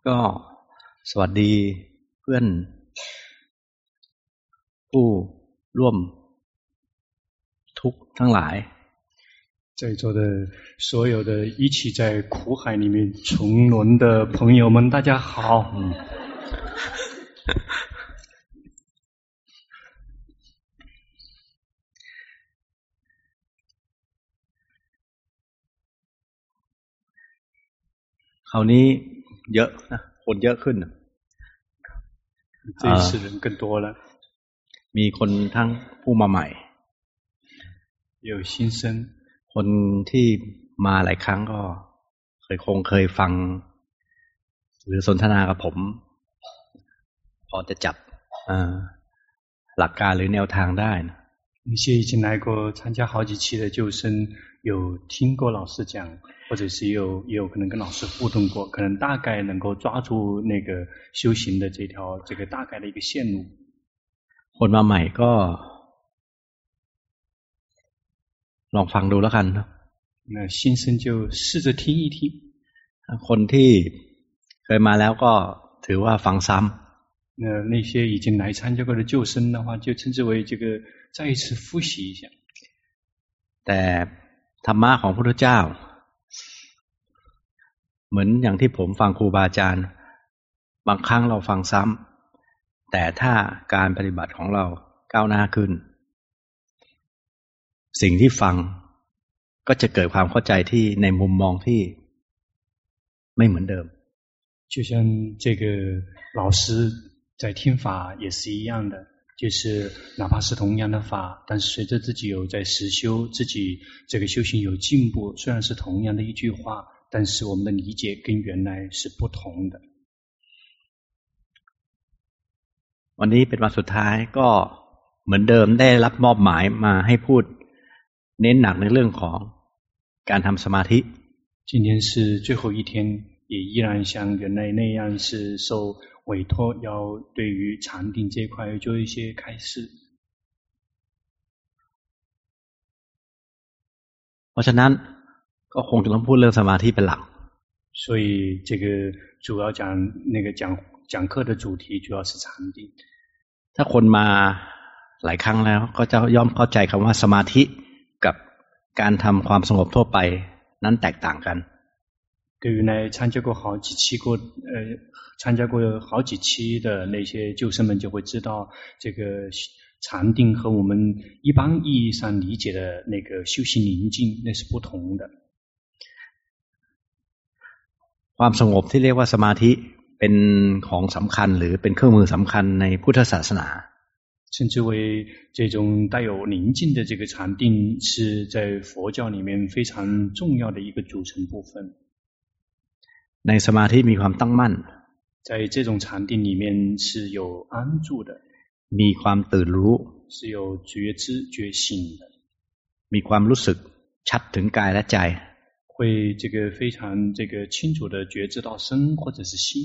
ก็สวัสดีเพื่อนผู้ร่วมทุกข์ทั้งหลาย在座的所有的一起在苦海里面沉沦的朋友们，大家好。 คราวนี้เยอะนะคนเยอะขึ้น这一次人更多了， มีคนทั้งผู้มาใหม่有新生， คนที่มาหลายครั้งก็เคยฟังหรือสนทนากับผมพอจะจับหลักการหรือแนวทางได้นะ那些已经来过参加好几期的旧生，有听过老师讲，或者是也有可能跟老师互动过，可能大概能够抓住那个修行的这个大概的一个线路。 คนมาใหม่ก็ลองฟังดูแล้วกันนะ那新生就试着听一听。 คนที่เคยมาแล้วก็ถือว่าฟังซ้ำ那些已经来参加过的旧生的话，就称之为这个再一次复习一下。 แต่ธรรมะของพระพุทธเจ้าเหมือนอย่างที่ผมฟังครูบาอาจารย์บางครั้งเราฟังซ้ำแต่ถ้าการปฏิบัติของเราก้าวหน้าขึ้นสิ่งที่ฟังก็จะเกิดความเข้าใจที่ในมุมมองที่ไม่เหมือนเดิม就像这个老师在听法也是一样的，就是哪怕是同样的法，但是随着自己有在实修，自己这个修行有进步，虽然是同样的一句话，但是我们的理解跟原来是不同的。 วันนี้เป็นวันสุดท้ายก็เหมือนเดิมได้รับมอบหมายมาให้พูดเน้นหนักในเรื่องของการทำสมาธิ今天是最后一天，也依然像原来那样是受委托要对于禅定这一块做一些开示。 เพราะฉะนั้นก็คงจะต้องพูดเรื่องสมาธิเป็นหลัก所以这个主要讲课的主题主要是禅定。 ถ้าคนมาหลายครั้งแล้วก็จะย่อมเข้าใจคำว่าสมาธิกับการทำความสงบทั่วไปนั้นแตกต่างกัน对于来参加过好几期的那些旧生们就会知道，这个禅定和我们一般意义上理解的那个修行宁静那是不同的。 ความสงบที่เรียกว่าสมาธิเป็นของสำคัญหรือเป็นเครื่องมือสำคัญในพุทธศาสนา称之为这种带有宁静的这个禅定是在佛教里面非常重要的一个组成部分。 ในสมาธิมีความตั้งมั่น在这种禅定里面是有安住的มีความตื่นรู้是有觉知觉醒的มีความรู้สึกชัดถึงกายและใจ会这个非常清楚的觉知到身或者是心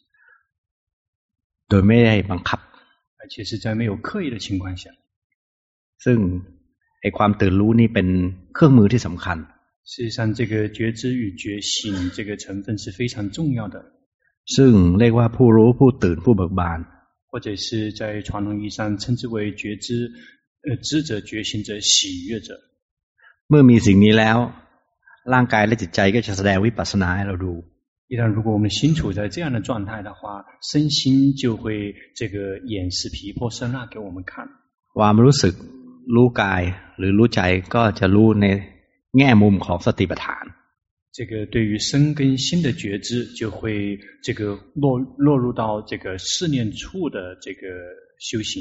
โดยไม่ได้บังคับ而且是在没有刻意的情况下ซึ่งไอ้ความตื่นรู้นี่เป็นเครื่องมือที่สำคัญ事实上这个觉知与觉醒这个成分是非常重要的ซึ่งเรียกว่าผู้รู้ผู้ตื่นผู้เบิกบาน或者是在传统意义上称之为觉知知者觉醒者喜悦者เมื่อมีสิ่งนี้แล้วร่างกายและจิตใจก็จะแสดงวิปัสสนาให้เราดู一旦如果我们心处在这样的状态的话，身心就会这个演示毗婆舍那给我们看。 ความรู้สึกรู้กายหรือรู้ใจก็จะรู้ในแง่มุมของสติปัฏฐาน这个对于身跟心的觉知，就会这个落入到这个试念处的这个修行。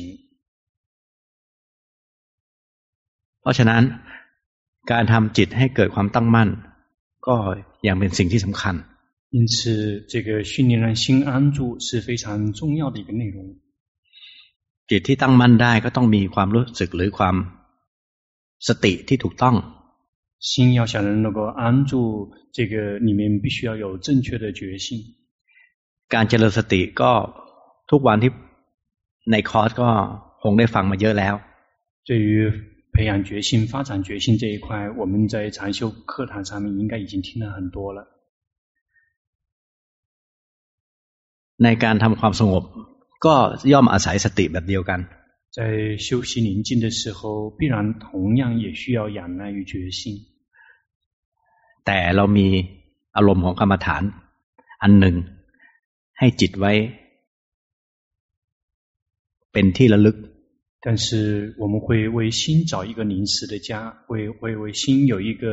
เพราะฉะนั้นการทำจิตให้เกิดความตั้งมั่นก็ยังเป็นสิ่งที่สำคัญ因此这个训练让心安住是非常重要的一个内容จิตที่ตั้งมั่นได้ก็ต้องมีความรู้สึกหรือความสติที่ถูกต้อง心要想能够安住这个里面必须要有正确的觉性การเจริญสติก็ทุกวันที่ในคอร์สก็คงได้ฟังมาเยอะแล้ว对于培养决心发展决心这一块我们在禅修课堂上面应该已经听了很多了ในการทำความสงบก็ย่อมอาศัยสติแบบเดียวกัน在修习宁静的时候必然同样也需要仰赖于觉性แต่เรามีอารมณ์ของกรรมฐานอันหนึ่งให้จิตไว้เป็นที่ระลึก但是我们会为心找一个临时的家，为心有一个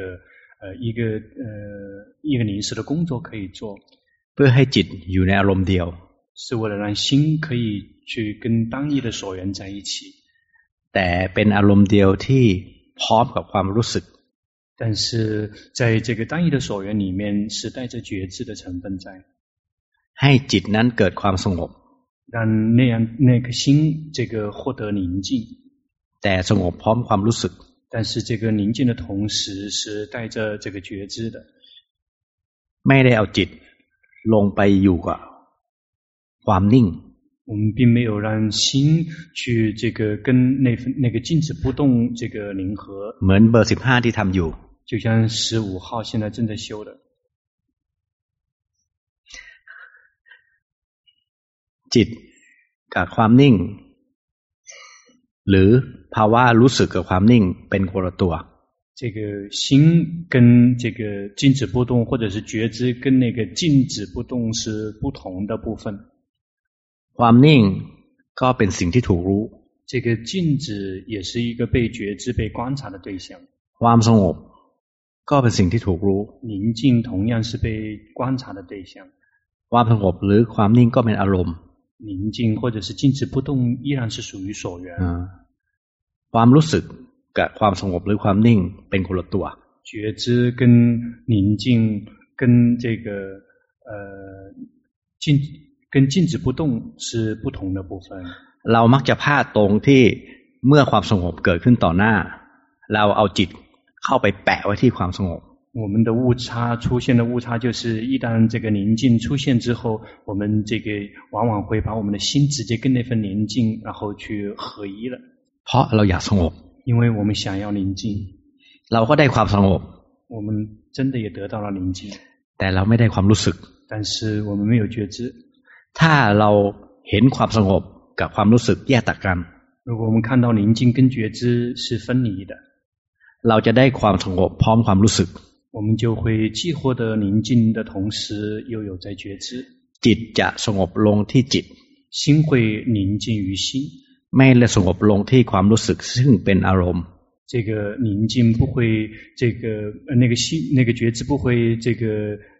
一个临时的工作可以做， เพื่อให้จิตอยู่ในอารมณ์เดียว是为了让心可以去跟单一的所缘在一起。 แต่เป็นอารมณ์เดียวที่พร้อมกับความรู้สึก但是在这个单一的所缘里面是带着觉知的成分在， ให้จิตนั้นเกิดความสงบ让那个心这个获得宁静， แต่สงบพร้อมความรู้สึก但是这个宁静的同时是带着这个觉知的， ไม่ได้เอาจิตลงไปอยู่กับความนิ่ง我们并没有让心去这个跟那个静止不动这个凝合， เหมือนเบอร์15ที่ทำอยู่就像15号现在正在修的。 จิตกับความนิ่งหรือภาวะรู้สึกกับความนิ่งเป็นคนละตัว这个心跟这个静止不动或者是觉知跟那个静止不动是不同的部分ความนิ่งก็เป็นสิ่งที่ถูกรู้这个静止也是一个被觉知被观察的对象ความสงบก็เป็นสิ่งที่ถูกรู้宁静同样是被观察的对象ความสงบหรือความนิ่งก็เป็นอารมณ์宁静或者是静止不动依然是属于所缘ความรู้สึกกับความสงบหรือความนิ่งเป็นคนละตัว觉知跟宁静跟这个静止不动是不同的部分เรามักจะพลาดตรงที่เมื่อความสงบเกิดขึ้นต่อหน้าเราเอาจิตเข้าไปแปะไว้ที่ความสงบ我们的误差出现的误差就是一旦这个宁静出现之后我们这个往往会把我们的心直接跟那份宁静然后去合一了เพราะเราอยากสงบ因为我们想要宁静เราก็ได้ความสงบ我们真的也得到了宁静แต่เราไม่ได้ความรู้สึก但是我们没有觉知ถ้าเราเห็นความสงบกับความรู้สึกแยกต่างกัน如果我们看到宁静跟觉知是分离的เราจะได้ความสงบพร้อมความรู้สึก我们就会既获得宁静的同时又有在觉知จิตจะสงบลงที่จิต心会宁静于心ไม่ได้สงบลงที่ความรู้สึกซึ่งเป็นอารมณ์这个宁静不会这个那个心那个觉知不会这个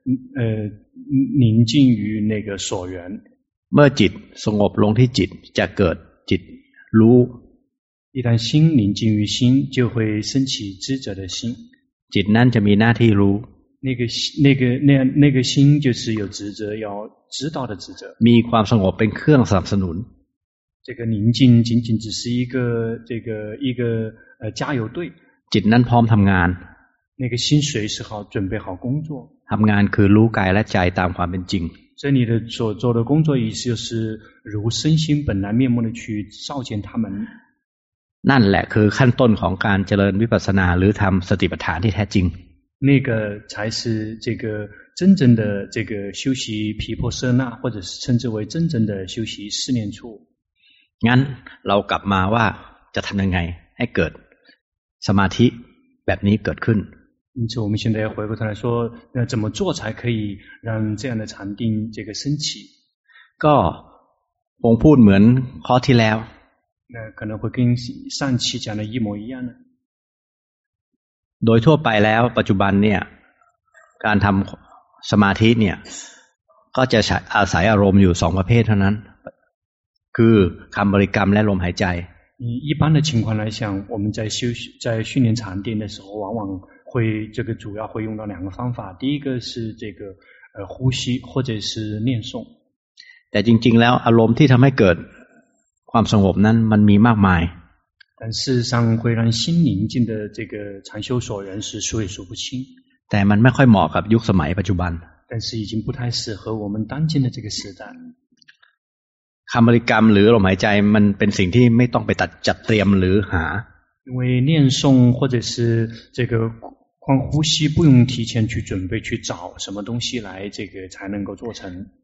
宁静于那个所缘เมื่อจิตสงบลงที่จิตจะเกิดจิตรู้一旦心宁静于心就会升起知者的心จิตนั้นจะมีหน้าที่รู้那个心就是有职责要知道的职责มีความสงบเป็นเครื่องสนับสนุน这个宁静仅仅只是一个加油队จิตนั้นพร้อมทำงาน那个心随时好准备好工作ทำงานคือรู้กายและใจตามความเป็นจริง这里的所做的工作意思就是如身心本来面目的去照见他们นั่นแหละคือขั้นต้นของการเจริญวิปัสสนาหรือทำสติปัฏฐานที่แท้จริง那个才是这个真正的这个修习毗婆舍那或者是称之为真正的修习四念处งั้นเรากลับมาว่าจะทำยังไงให้เกิดสมาธิแบบนี้เกิดขึ้น因此我们现在要回过头来说怎么做才可以让这样的禅定这个升起ก็คงพูดเหมือนข้อที่แล้ว可能会跟上期讲的一模一样的โดยทั่วไปแล้วปัจจุบันเนี่ยการทำสมาธิเนี่ยก็จะอาศัยอารมณ์อยู่2ประเภทเท่านั้นคือคำบริกรรมและลมหายใจ一般的情况来讲我们在训练禅定的时候往往会这个主要会用到2个方法第一个是这个呼吸或者是念诵แต่จริงๆแล้วอารมณ์ที่ทำให้เกิดความสงบนั้นมันมีมากมาย但事实上会让心宁静的这个禅修所缘是数也数不清แต่มันไม่ค่อยเหมาะกับยุคสมัยปัจจุบัน但是已经不太适合我们当今的这个时代คำบริกรรมหรือลมหายใจมันเป็นสิ่งที่ไม่ต้องไปจัดเตรียมหรือหา因为念诵或者是这个光呼吸不用提前去准备去找什么东西来这个才能够做成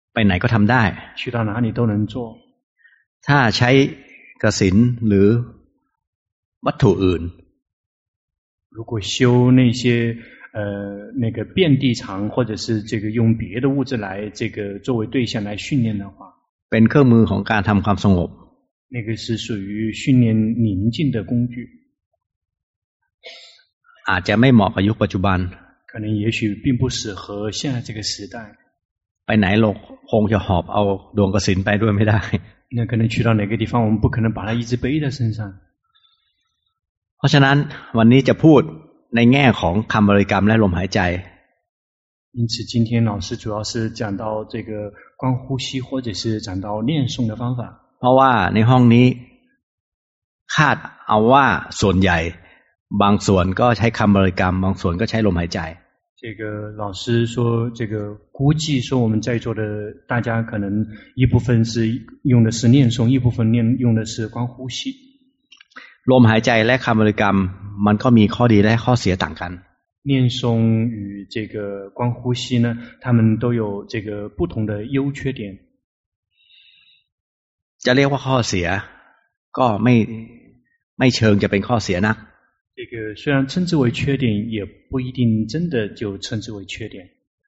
ไปไหนก็ทำได้去到哪里都能做。 ถ้าใช้กสิณหรือวัตถุอื่น如果修那些那个遍地场，或者是这个用别的物质来这个作为对象来训练的话， เป็นเครื่องมือของการทำความสงบ那个是属于训练宁静的工具。 อาจจะไม่เหมาะกับยุคปัจจุบัน可能也许并不适合现在这个时代。 ไปไหนเราคงจะหอบเอาดวงกสิณไปด้วยไม่ได้那可能去到哪个地方，我们不可能把它一直背在身上。 เพราะฉะนั้นวันนี้จะพูดในแง่ของคำบริกรรมและลมหายใจ因此，今天老师主要是讲到这个观呼吸，或者是讲到念诵的方法。 เพราะว่าในห้องนี้คาดเอาว่าส่วนใหญ่บางส่วนก็ใช้คำบริกรรมบางส่วนก็ใช้ลมหายใจ这个老师说，这个估计说我们在座的大家可能一部分是用的是念诵，一部分用的是观呼吸。 ลมหายใจและคำบริกรรมมันก็มีข้อดีและข้อเสียต่างกัน念诵与这个观呼吸呢，他们都有这个不同的优缺点。 จะเรียกว่าข้อเสียก็ไม่เชิงจะเป็นข้อเสียนะ这个虽然称之为缺点，也不一定真的就称之为缺点。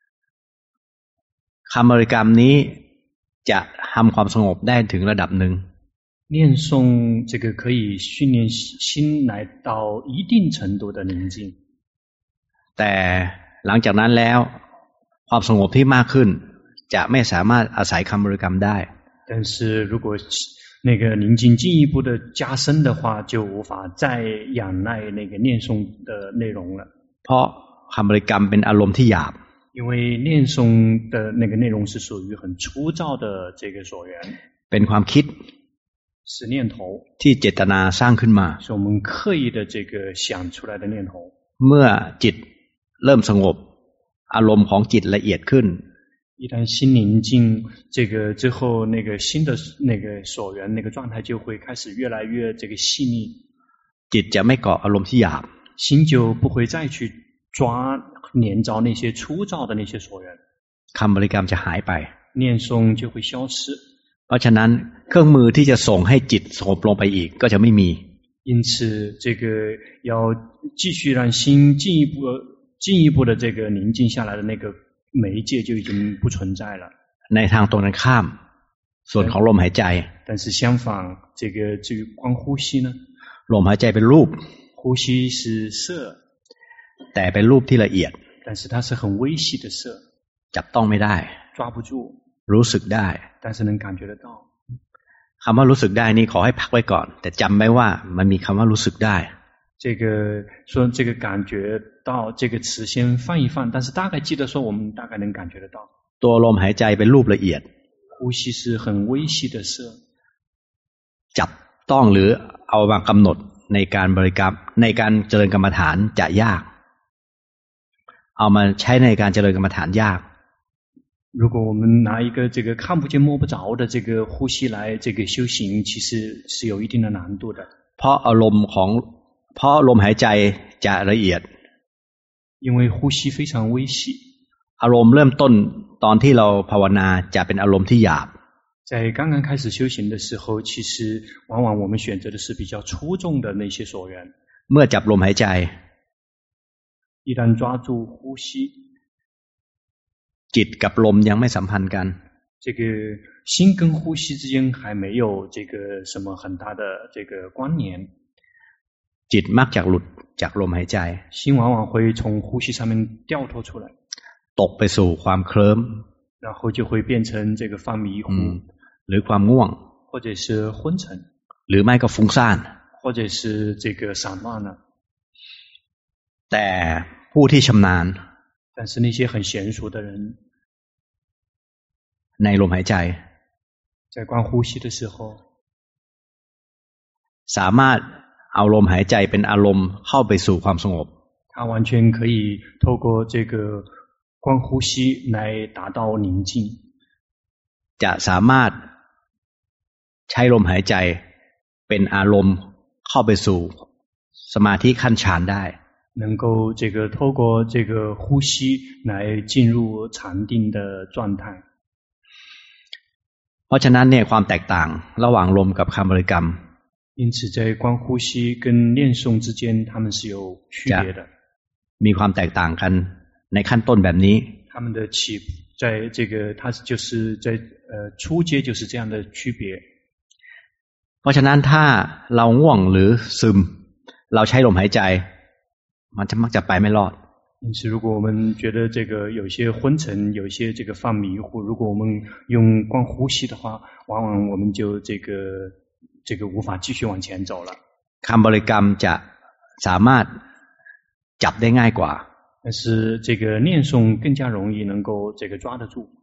คำบริกรรมนี้จะทำความสงบได้ถึงระดับหนึ่ง念诵这个可以训练心来到一定程度的宁静。 แต่หลังจากนั้นแล้วความสงบที่มากขึ้นจะไม่สามารถอาศัยคำบริกรรมได้但是如果那个宁静进一步的加深的话，就无法再仰赖那个念诵的内容了。 เพราะคำบริกรรมเป็นอารมณ์ที่หยาบ因为念诵的那个内容是属于很粗糙的这个所缘， เป็นความคิด是念头， ที่เจตนาสร้างขึ้นมา是我们刻意的这个想出来的念头。 เมื่อจิตเริ่มสงบอารมณ์ของจิตละเอียดขึ้น一旦心宁静，这个之后那个新的那个所缘那个状态就会开始越来越这个细腻， จิตจะไม่เกาะอารมณ์ที่หยาบ心就不会再去抓连着那些粗糙的那些所缘， คำบริกรรมจะหายไป念诵就会消失。 เพราะฉะนั้นเครื่องมือที่จะส่งให้จิตสงบลงไปอีกก็จะไม่มี因此，这个要继续让心进一步的这个宁静下来的那个媒介就已经不存在了。 ในทางตรงกันข้าม ส่วนของลมหายใจ但是相反，这个至于观呼吸呢， ลมหายใจเป็นรูป呼吸是色， แต่เป็นรูปที่ละเอียด但是它是很微细的色， จับต้องไม่ได้抓不住， รู้สึกได้但是能感觉得到。 คำว่ารู้สึกได้นี่ขอให้พักไว้ก่อน แต่จำไว้ว่ามันมีคำว่ารู้สึกได้这个说这个感觉到这个词先放一放，但是大概记得说我们大概能感觉得到。 ตัวลมหายใจเป็นรูปละเอียด呼吸是很微细的色， จับต้องหรือเอามากำหนดในการบริกรรมในการเจริญกรรมฐานจะยาก เอามาใช้ในการเจริญกรรมฐานยาก如果我们拿一个这个看不见摸不着的这个呼吸来这个修行，其实是有一定的难度的。 เพราะอารมณ์ของเพราะลมหายใจจะละเอียด因为呼吸非常微细， อารมณ์เริ่มต้นตอนที่เราภาวนาจะเป็นอารมณ์ที่หยาบ在刚刚开始修行的时候，其实往往我们选择的是比较出众的那些所缘。 เมื่อจับลมหายใจ一旦抓住呼吸， จิตกับลมยังไม่สัมพันธ์กัน这个心跟呼吸之间还没有这个什么很大的这个关联， จิตมักจะหลุดจากลมหายใจ心往往会从呼吸上面掉脱出来， ตกไปสู่ความเคลิ้ม然后就会变成这个犯迷糊， หรือความง่วง或者是昏沉， หรือไม่ก็ฟุ้งซ่าน或者是这个散乱了。 แต่ผู้ที่ชำนาญ但是那些很娴熟的人， ในลมหายใจ在观呼吸的时候， สามารถเอาลมหายใจเป็นอารมณ์เข้าไปสู่ความสงบ他完全可以透过这个观呼吸来达到宁静， จะสามารถใช้ลมหายใจเป็นอารมณ์เข้าไปสู่สมาธิขั้นฌานได้能够这个透过这个呼吸来进入禅定的状态。 เพราะฉะนั้นเนี่ยความแตกต่างระหว่างลมกับคำบริกรรม因此在观呼吸跟念诵之间它们是有区别的มีความแตกต่างกันในขั้นต้นแบบนี้他们的在这个它就是在初阶就是这样的区别เพราะฉะนั้นถ้าเราง่วงหรือซึมเราใช้ลมหายใจมันจะมักจะไปไม่รอด因此如果我们觉得这个有些昏沉有些这个犯迷糊如果我们用光呼吸的话往往我们就这个无法继续往前走了คำบริกรรมจะสามารถจับได้ง่ายกว่า但是这个念诵更加容易能够这个抓得住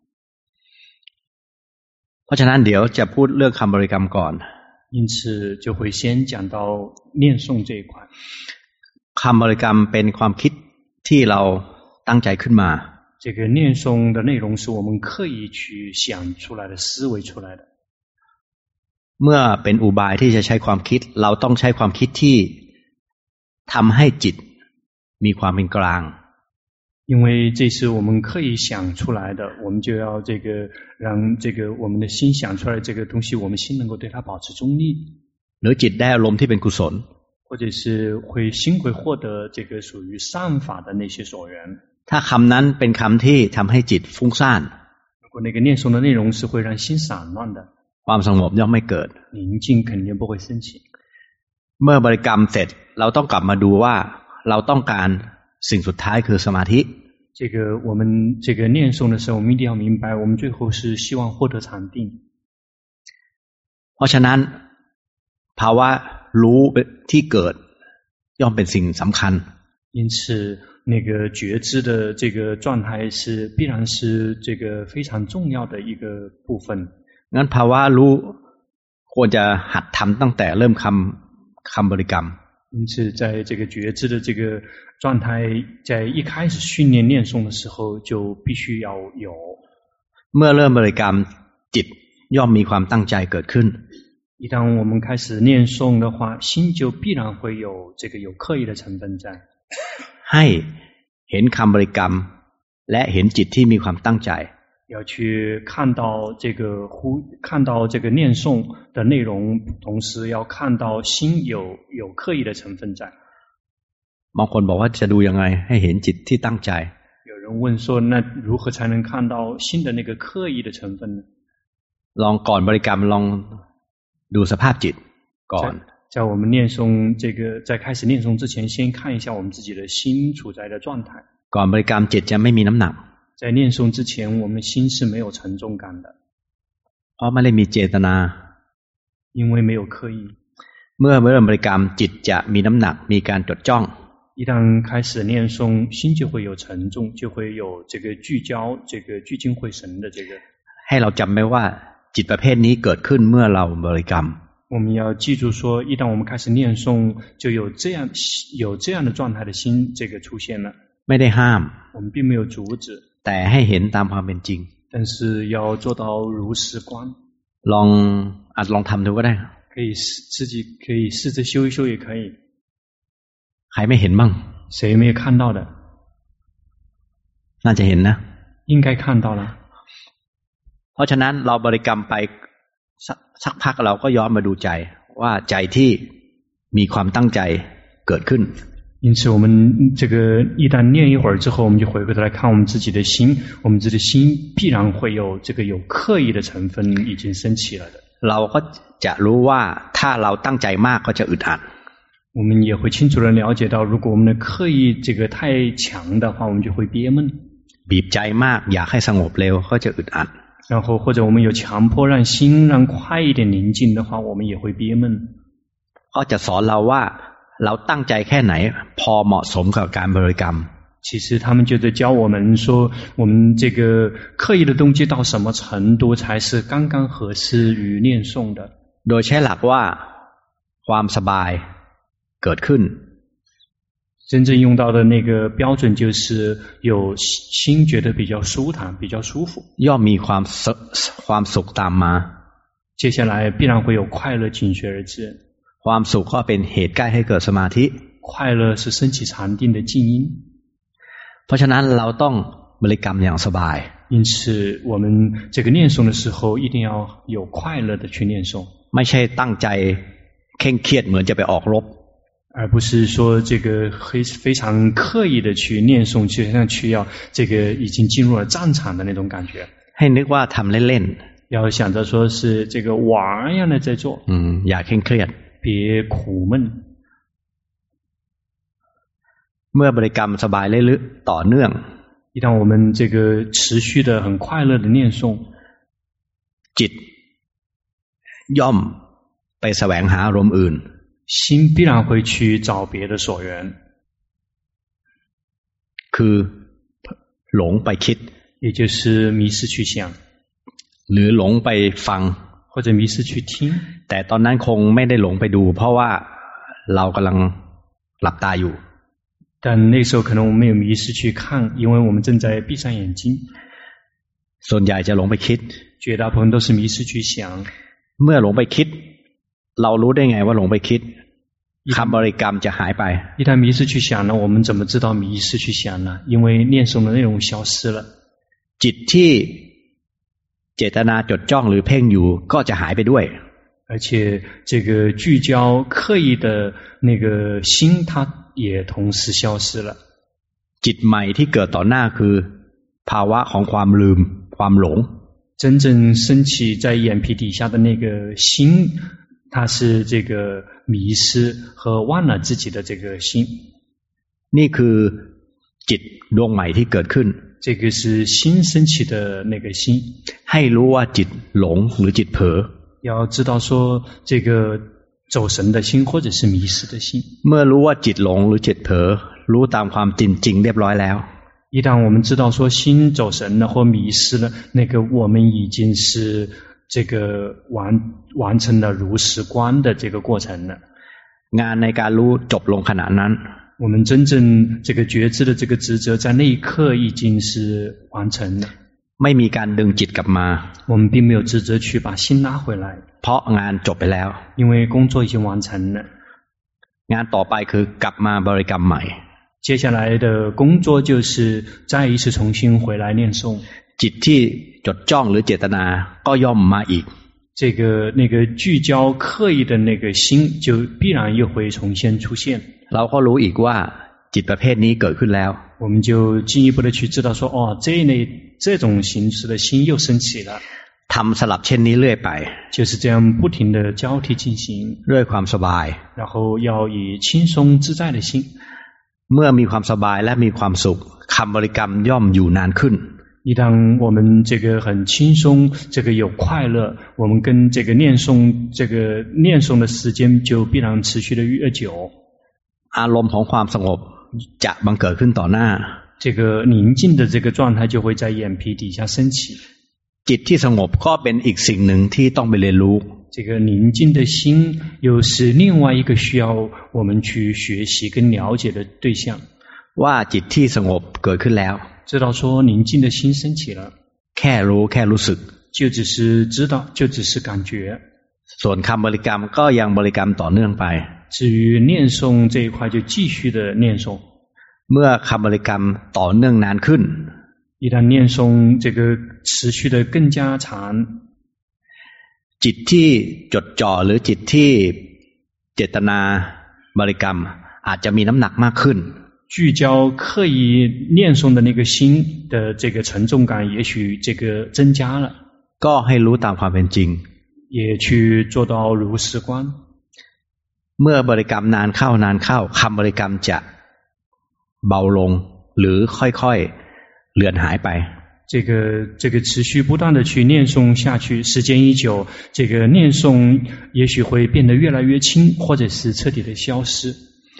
เพราะฉะนั้นเดี๋ยวจะพูดเรื่องคำบริกรรมก่อน因此就会先讲到念诵这一块คำบริกรรมเป็นความคิดที่เราตั้งใจขึ้นมา这个念诵的内容是我们刻意去想出来的思维出来的เมื่อเป็นอุบายที่จะใช้ความคิดเราต้องใช้ความคิดที่ทำให้จิตมีความเป็นกลาง因为这是我们刻意想出来的我们就要这个让这个我们的心想出来这个东西我们心能够对它保持中立หรือจิตได้อารมณ์ที่เป็นกุศล或者是心会获得这个属于善法的那些所缘ถ้าคำนั้นเป็นคำที่ทำให้จิตฟุ้งซ่าน如果那个念诵的内容是会让心散乱的ความสงบย่อมไม่เกิด宁静肯定不会升起เมื่อบริกรรมเสร็จเราต้องกลับมาดูว่าเราต้องการสิ่งสุดท้ายคือสมาธิ这个我们这个念诵的时候我们一定要明白我们最后是希望获得禅定เพราะฉะนั้นภาวะรู้ที่เกิดย่อมเป็นสิ่งสำคัญ因此那个觉知的这个状态是必然是这个非常重要的一个部分งั้นภาวะรู้ควรจะหัดทำตั้งแต่เริ่มคำบริกรรม因此在这个觉知的这个状态在一开始训练念诵的时候就必须要有เมื่อเริ่มบริกรรมจิตย่อมมีความตั้งใจเกิดขึ้น一旦我们开始念诵的话心就必然会有这个有刻意的成分在ให้เห็นคำบริกรรมและเห็นจิตที่มีความตั้งใจ要去看到这个念诵的内容同时要看到心有刻意的成分在บางคนบอกว่าจะดูยังไงให้เห็นจิตที่ตั้งใจ有人问说那如何才能看到心的那个刻意的成分呢ลองก่อนบริกรรมลองดูสภาพจิตก่อน在我们念诵这个在开始念诵之前先看一下我们自己的心处在的状态ก่อนบริกรรมจิตจะไม่มีน้ำหนัก在念诵之前我们心是没有沉重感的เพราะไม่ได้มีเจตนา因为没有刻意เมื่อเริ่มบริกรรมจิตจะมีน้ำหนักมีการจดจ้อง一旦开始念诵心就会有沉重就会有这个聚焦这个聚精会神的这个ให้เราจำไว้ว่าจิตประเภทนี้เกิดขึ้นเมื่อเราบริกรรม我们要记住说一旦我们开始念诵就有这样的状态的心这个出现了ไม่ได้ห้าม我们并没有阻止แต่ให้เห็นตามความเป็นจริง但是要做到如实观ลองทำดูก็ได้自己可以试着修一修也可以ใครไม่เห็นบ้าง谁没有看到的น่าจะเห็นนะ应该看到了เพราะฉะนั้นเราบริกรรมไปสักพักเราก็ย้อนมาดูใจว่าใจที่มีความตั้งใจเกิดขึ้น因此我们这个一旦念一会儿之后我们就回过头来看我们自己的心我们自己的心必然会有这个有刻意的成分已经升起了的เราก็จะรู้ว่าถ้าเราตั้งใจมากก็จะอึดอัด我们也会清楚地了解到如果我们的刻意这个太强的话我们就会憋闷บีบใจมากอยากให้สงบเร็วก็จะอึดอัด然后或者我们有强迫让心让快一点宁静的话我们也会憋闷เขาจะสอนเราว่าเราตั้งใจแค่ไหนพอเหมาะสมกับการบริกรรม其实他们就在教我们说我们这个刻意的动机到什么程度才是刚刚合适于念诵的โดยใช้หลักว่าความสบายเกิดขึ้น真正用到的那个标准就是有心觉得比较舒坦比较舒服ย่อมมีความสุขตามมา接下来必然会有快乐紧随而至ความสุขก็เป็นเหตุใกล้ให้เกิดสมาธิ快乐是升起禅定的静因เพราะฉะนั้นเราต้องบริกรรมอย่างสบาย因此我们这个念诵的时候一定要有快乐的去念诵， ไม่ใช่ตั้งใจเคร่งเครียดเหมือนจะไปออกรบ而不是说这个非常刻意的去念诵，就像去要这个已经进入了战场的那种感觉。 ให้นึกว่าทำเล่น要想着说是这个玩一样的在做， อย่าเคร่งเครียด别苦闷。 เมื่อบริกรรมสบายเรื่อยๆต่อเนื่อง一旦我们这个持续的很快乐的念诵， จิตย่อมไปแสวงหาอารมณ์อื่น心必然会去找别的所缘， คือหลงไปคิด也就是迷失去想， หรือหลงไปฟัง或者迷失去听。 แต่ตอนนั้นคงไม่ได้หลงไปดูเพราะว่าเรากำลังหลับตาอยู่但那时候可能我们没有迷失去看，因为我们正在闭上眼睛。 ส่วนใหญ่จะหลงไปคิด绝大部分都是迷失去想。 เมื่อหลงไปคิดเรารู้ได้ไงว่าหลงไปคิดคำบริกรรมจะหายไป一旦迷失去想呢，我们怎么知道迷失去想呢？因为念诵的内容消失了。 จิตที่เจตนาจดจ้องหรือเพ่งอยู่ก็จะหายไปด้วย而且这个聚焦刻意的那个心，它也同时消失了。 จิตใหม่ที่เกิดต่อหน้าคือภาวะของความลืมความหลง真正升起在眼皮底下的那个心，它是这个迷失和忘了自己的这个心。 นี่คือจิตดวงใหม่ที่เกิดขึ้น这个是新升起的那个心。 ให้รู้ว่าจิตหลงหรือจิตเผลอ要知道说这个走神的心或者是迷失的心。 เมื่อรู้ว่าจิตหลงหรือจิตเผลอรู้ตามความจริงเรียบร้อยแล้ว一旦我们知道说心走神了或迷失了，那个我们已经是这个完成了如实观的这个过程了。 งานในการรู้จบลงขณะนั้น我们真正这个觉知的这个职责在那一刻已经是完成了。 ไม่มีการดึงจิตกลับมา我们并没有职责去把心拉回来， เพราะงานจบไปแล้ว因为工作已经完成了。 งานต่อไปคือกลับมาบริกรรมใหม่接下来的工作就是再一次重新回来念诵。 จิตที่จดจ้องหรือเจตนาก็ย่อมมาอีก这个那个聚焦刻意的那个心就必然又会重新出现。 เราก็รู้อีกว่าจิตประเภทนี้เกิดขึ้นแล้ว我们就进一步的去知道说，哦，这种形式的心又升起了。 ทำสลับเช่นนี้เรื่อยไป就是这样不停的交替进行， ด้วยความสบาย然后要以轻松自在的心。 เมื่อมีความสบายและมีความสุขคำบริกรรมย่อมอยู่นานขึ้น一旦我们这个很轻松，这个有快乐，我们跟这个念诵的时间就必然持续的越久。 อารมณ์ของความสงบจะบังเกิดขึ้นต่อหน้า这个宁静的这个状态就会在眼皮底下升起。 จิตที่สงบก็เป็นอีกสิ่งหนึ่งที่ต้องไปเรียนรู้这个宁静的心又是另外一个需要我们去学习跟了解的对象。 ว่าจิตที่สงบเกิดขึ้นแล้ว知道说宁静的心升起了， แค่รู้แค่รู้สึก就只是知道，就只是感觉。 ส่วนคำบริกรรมก็ยังบริกรรมต่อเนื่องไป至于念诵这一块就继续的念诵。 เมื่อคำบริกรรมต่อเนื่องนานขึ้น一旦念诵这个持续的更加长， จิตที่จดจ่อหรือจิตที่เจตนาบริกรรมอาจจะมีน้ำหนักมากขึ้น聚焦刻意念诵的那个心的这个沉重感也许这个增加了， ก็ให้รู้ตามความเป็นจริง也去做到如实观。 เมื่อบริกรรมนานเข้าคำบริกรรมจะเบาลงหรือค่อยๆเลือนหายไป这个持续不断的去念诵下去，时间一久，这个念诵也许会变得越来越轻，或者是彻底的消失。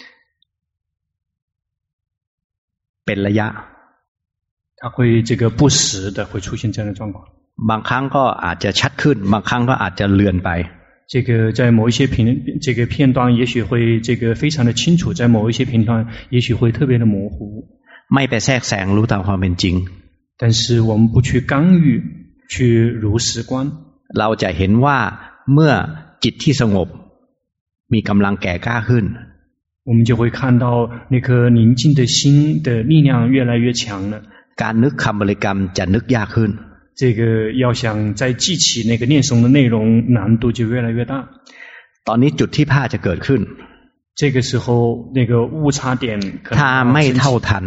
เป็นระยะ它会这个不时的会出现这样的状况。 บางครั้งก็อาจจะชัดขึ้นบางครั้งก็อาจจะเลือนไป这个在某一些片段也许会这个非常的清楚，在某一些片段也许会特别的模糊。 ไม่ไปแทรกแซงรู้ตามความเป็นจริง但是我们不去干预，去如实观， เราจะเห็นว่าเมื่อจิตที่สงบมีกำลังแก่กล้าขึ้น我们就会看到那颗宁静的心的力量越来越强了。 การนึกคำบริกรรมจะนึกยากขึ้น这个要想再记起那个念诵的内容，难度就越来越大。 ตอนนี้จุดที่พลาดจะเกิดขึ้น这个时候那个误差点ถ้าไม่เท่าทัน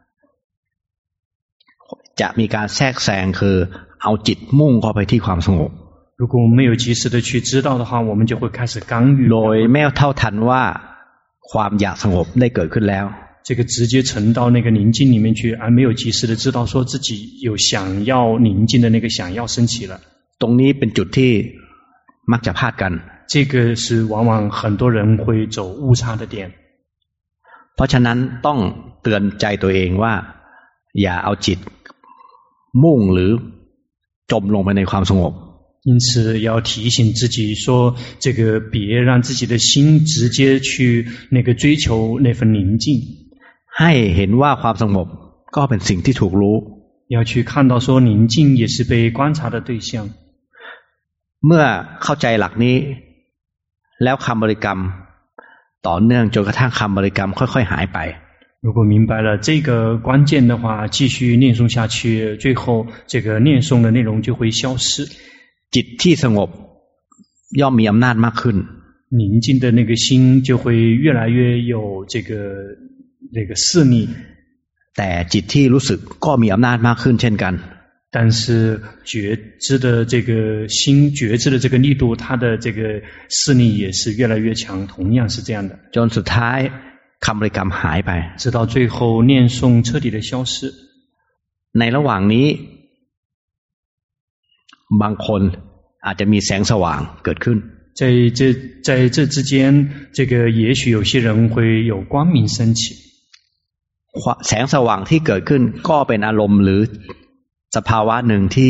จะมีการแทรกแซงคือเอาจิตมุ่งเข้าไปที่ความสงบ如果我们没有及时的去知道的话，我们就会开始干预。 โดยไม่เท่าทันว่าความอยากสงบได้เกิดขึ้นแล้ว这个直接沉到那个宁静里面去，而没有及时的知道说自己有想要宁静的那个想要升起了。 ตรงนี้เป็นจุดที่มักจะพลาดกัน这个是往往很多人会走误差的点。 เพราะฉะนั้นต้องเตือนใจตัวเองว่าอย่าเอาจิตมุ่งหรือจมลงไปในความสงบ因此要提醒自己说，这个别让自己的心直接去那个追求那份宁静。 ให้เห็นว่าความสงบก็เป็นสิ่งที่ถูกรู้要去看到说宁静也是被观察的对象。 เมื่อเข้าใจหลักนี้แล้วคำบริกรรมต่อเนื่องจนกระทั่งคำบริกรรมค่อยๆหายไป如果明白了这个关键的话，继续念诵下去，最后这个念诵的内容就会消失。 จิตที่สงบย่อมมีอำนาจมากขึ้น宁静的那个心就会越来越有这个势力。 แต่จิตที่รู้สึกก็มีอำนาจมากขึ้นเช่นกัน但是觉知的这个心觉知的这个力度，它的这个势力也是越来越强，同样是这样的。 จนสุดท้ายคำบริกรรมหายไป直到最后念诵彻底的消失。 ในระหว่างนี้บางคนอาจจะมีแสงสว่างเกิดขึ้น在这之间，这个也许有些人会有光明升起。 แสงสว่างที่เกิดขึ้นก็เป็นอารมณ์หรือสภาวะหนึ่งที่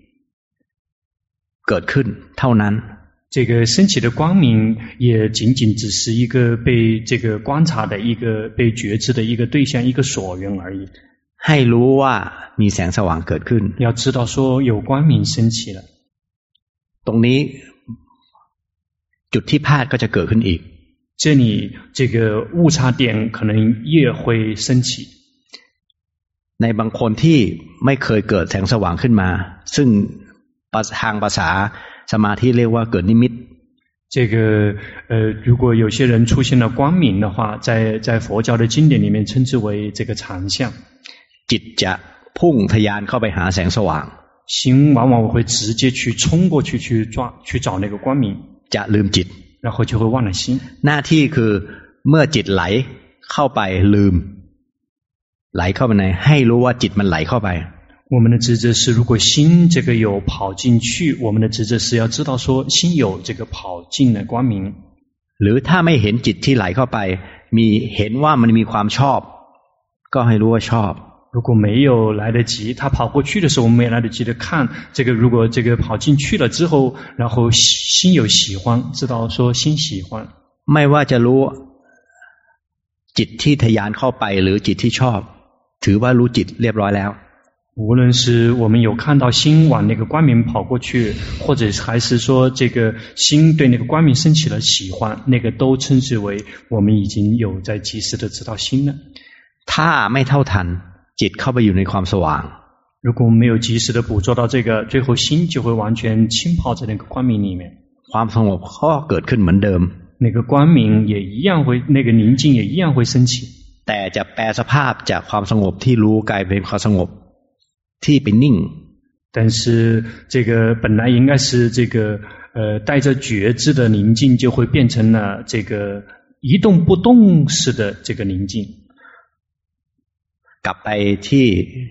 เกิดขึ้นเท่านั้น这个升起的光明也仅仅只是一个被这个观察的一个被觉知的一个对象，一个所缘而已。 ให้รู้ว่ามีแสงสว่างเกิดขึ้น要知道说有光明升起了。 ตรงนี้จุดที่พลาดก็จะเกิดขึ้นอีก这里这个误差点可能也会升起。 ในบางคนที่ไม่เคยเกิดแสงสว่างขึ้นมาซึ่งทางภาษาสมาธิเรียกว่าเกิดนิมิต这个如果有些人出现了光明的话，在佛教的经典里面称之为这个常相。 จิตจะพุ่งทะยานเข้าไปหาแสงสว่าง心往往会直接去冲过去去找那个光明， จะลืมจิต然后就会忘了心。 หน้าที่คือเมื่อจิตไหลเข้าไปลืมไหลเข้าไปในให้รู้ว่าจิตมันไหลเข้าไป我们的职责是，如果心这个有跑进去，我们的职责是要知道说心有这个跑进的光明。 หรือถ้าไม่เห็นจิตที่ไหลเข้าไปมีเห็นว่ามันมีความชอบก็ให้รู้ว่าชอบ如果没有来得及，他跑过去的时候，我们没来得及的看这个。如果这个跑进去了之后，然后心有喜欢，知道说心喜欢。 ไม่ว่าจะรู้จิตที่ทะยานเข้าไปหรือจิตที่ชอบถือว่ารู้จิตเรียบร้อยแล้ว无论是我们有看到心往那个光明跑过去，或者还是说这个心对那个光明升起了喜欢，那个都称之为我们已经有在及时的知道心了。 ถ้าไม่เท่าทันจิตเข้าไปอยู่ในความสว่าง如果没有及时的捕捉到这个，最后心就会完全浸泡在那个光明里面。 ความสงบก็เกิดขึ้นเหมือนเดิม那个光明也一样会，那个宁静也一样会升起。 แต่จะแปลสภาพจากความสงบที่รู้กลายเป็นความสงบที่เป็นนิ่ง但是这个本来应该是这个带着觉知的宁静，就会变成了这个一动不动式的这个宁静。 กลับไปที่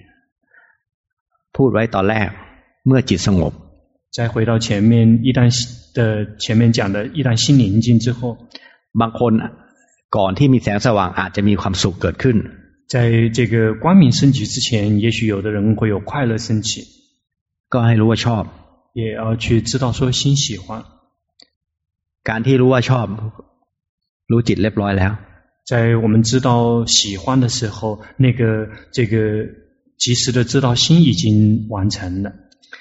พูดไว้ตอนแรกเมื่อจิตสงบ再回到前面前面讲的一旦心宁静之后， บางคนก่อนที่มีแสงสว่างอาจจะมีความสุขเกิดขึ้น在这个光明升起之前，也许有的人会有快乐升起， ก็ให้รู้ว่าชอบ也要去知道说心喜欢。 การที่รู้ว่าชอบรู้จิตเรียบร้อยแล้ว在我们知道喜欢的时候，那个这个及时的知道心已经完成了。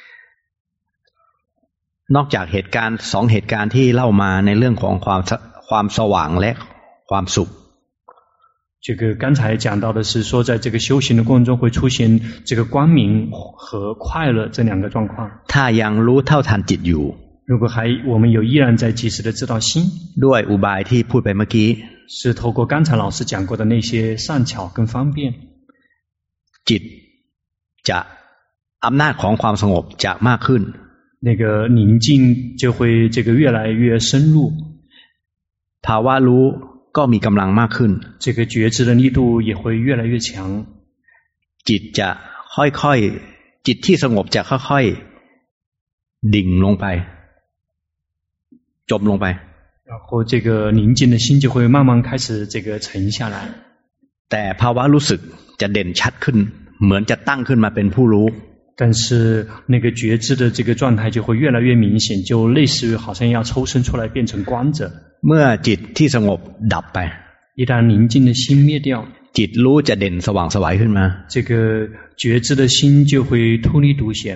นอกจากเหตุการณ์2เหตุการณ์ที่เล่ามาในเรื่องของความสว่างและความสุข这个刚才讲到的是说，在这个修行的过程中会出现这个光明和快乐这两个状况。 ถ้ายังรู้เท่าทันจิตอยู่如果我们依然在及时的知道心， ด้วยอุบายที่พูดไปเมื่อกี้是透过刚才老师讲过的那些善巧跟方便， จิตจะอำนาจของความสงบจะมากขึ้น那个宁静就会这个越来越深入， ภาวะรู้ก็มีกำลังมากขึ้น这个觉知的力度也会越来越强。 จิตจะค่อยๆจิตที่สงบจะค่อยๆดิ่งลงไปจมลงไป然后这个宁静的心就会慢慢开始这个沉下来。 แต่ภาวะรู้สึกจะเด่นชัดขึ้นเหมือนจะตั้งขึ้นมาเป็นผู้รู้但是那个觉知的这个状态就会越来越明显，就类似于好像要抽身出来变成光者。 เมื่อจิตที่สงบดับไป一旦宁静的心灭掉， จิตรู้จะเด่นสว่างไสวขึ้นมา这个觉知的心就会突立独显。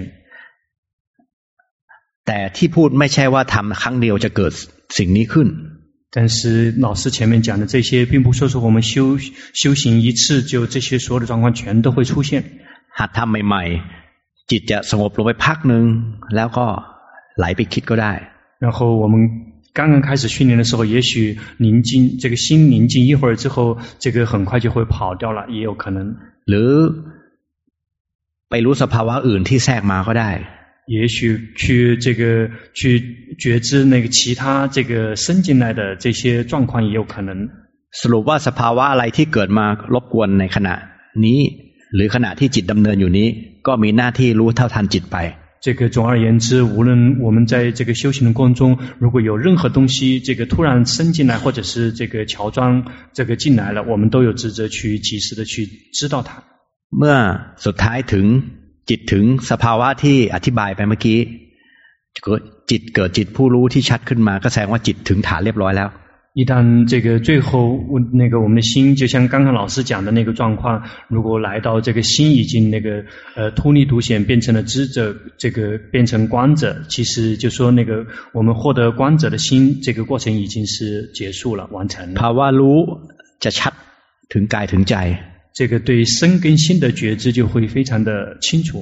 แต่ที่พูดไม่ใช่ว่าทำครั้งเดียวจะเกิดสิ่งนี้ขึ้น但是老师前面讲的这些，并不说是我们修行一次就这些所有的状况全都会出现。 หัดทำใหม่ๆจิตจะสงบลงไปพักหนึ่งแล้วก็ไหลไปคิดก็ได้然后我们刚刚开始训练的时候，也许宁静，这个心宁静一会儿之后，这个很快就会跑掉了，也有可能。 หรือไปรู้สภาวะอื่นที่แทรกมาก็ได้也许去觉知那个其他这个生进来的这些状况也有可能。 สรุปว่าสภาวะอะไรที่เกิดมารบกวนในขณะนี้หรือขณะที่จิตดำเนินอยู่นี้ก็มีหน้าที่รู้เท่าทันจิตไป这个总而言之，无论我们在这个修行的过程中，如果有任何东西这个突然生进来，或者是这个乔装这个进来了，我们都有职责去及时的去知道它。 เมื่อสุดท้ายถึงจิตถึงสภาวะที่อธิบายไปเมื่อกี้จิตเกิดจิตผู้รู้ที่ชัดขึ้นมาก็แสดงว่าจิตถึงฐานเรียบร้อยแล้ว一旦这个最后那个我们的心就像刚刚老师讲的那个状况，如果来到这个心已经那个突立独显变成了知者，这个变成观者，其实就说那个我们获得观者的心，这个过程已经是结束了，完成了。 ภาวะรู้จะชัดถึงกายถึงใจ这个对身跟心的觉知就会非常的清楚，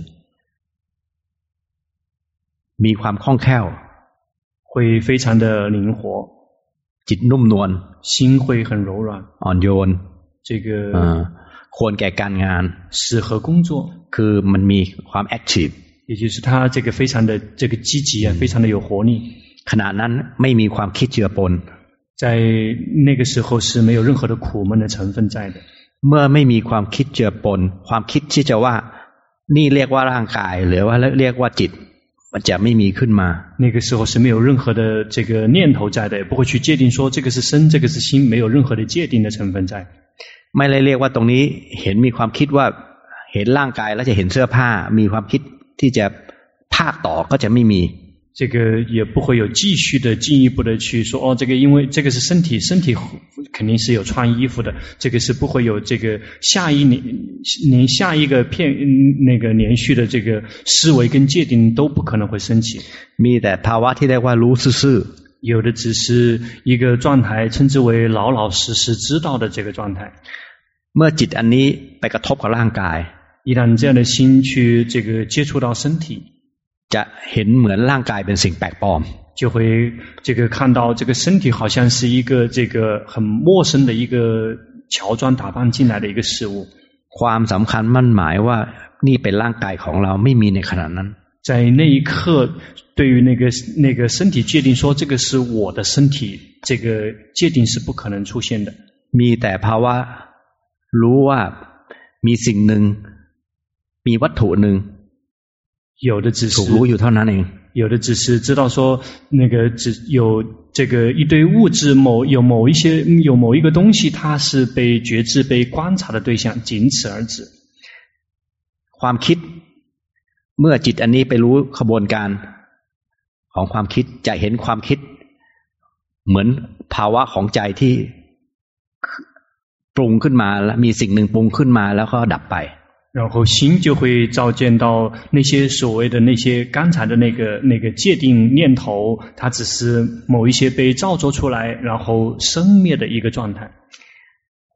มีความคล่องแคล่ว会非常的灵活， จิตนุ่มนวล心会很柔软， อ่อนโยน这个ควรแก่การงาน适合工作， คือมันมีความแอคทีฟ也就是它这个非常的这个积极啊，非常的有活力。 ขณะนั้นไม่มีความคิดเจือปน在那个时候是没有任何的苦闷的成分在的。 เมื่อไม่มีความคิดเจือปนความคิดที่จะว่านี่เรียกว่าร่างกายหรือว่าเรียกว่าจิตมันจะไม่มีขึ้นมา那个时候是没有任何的这个念头在的，也不会去界定说这个是身，这个是心，没有任何的界定的成分在。 ไม่ได้เรียกว่าตรงนี้เห็นมีความคิดว่าเห็นร่างกายแล้วจะเห็นเสื้อผ้ามีความคิดที่จะภาคต่อก็จะไม่มี这个也不会有继续的进一步的去说哦，这个因为这个是身体，身体肯定是有穿衣服的，这个是不会有这个下一下一个那个连续的这个思维跟界定都不可能会升起。 มีแต่ภาวะที่เรียกว่ารู้ซื่อ有的只是一个状态，称之为老老实实知道的这个状态。 เมื่อจิตอันนี้ไปกระทบกับร่างกาย一旦这样的心去这个接触到身体， จะเห็นเหมือนร่างกายเป็นสิ่งแปลกปลอม就会这个看到这个身体好像是一个这个很陌生的一个乔装打扮进来的一个事物。 ความสำคัญมั่นหมายว่านี่เป็นร่างกายของเราไม่มีในขณะนั้น在那一刻，对于那个身体界定说这个是我的身体，这个界定是不可能出现的。 มีแต่ภาวะรู้ว่ามีสิ่งหนึ่งมีวัตถุหนึ่ง有的只是ถูกรู้อยู่เท่านั้นเอง有的只是知道说那个只有这个一堆物质有某一个东西，它是被觉知被观察的对象，仅此而止。 ความคิดเมื่อจิตอันนี้ไปรู้ขบวนการของความคิดจะเห็นความคิดเหมือนภาวะของใจที่ปรุงขึ้นมาแล้วมีสิ่งหนึ่งปรุงขึ้นมาแล้วก็ดับไป然后心就会照见到那些所谓的那些刚才的那个界定念头，它只是某一些被造作出来然后生灭的一个状态。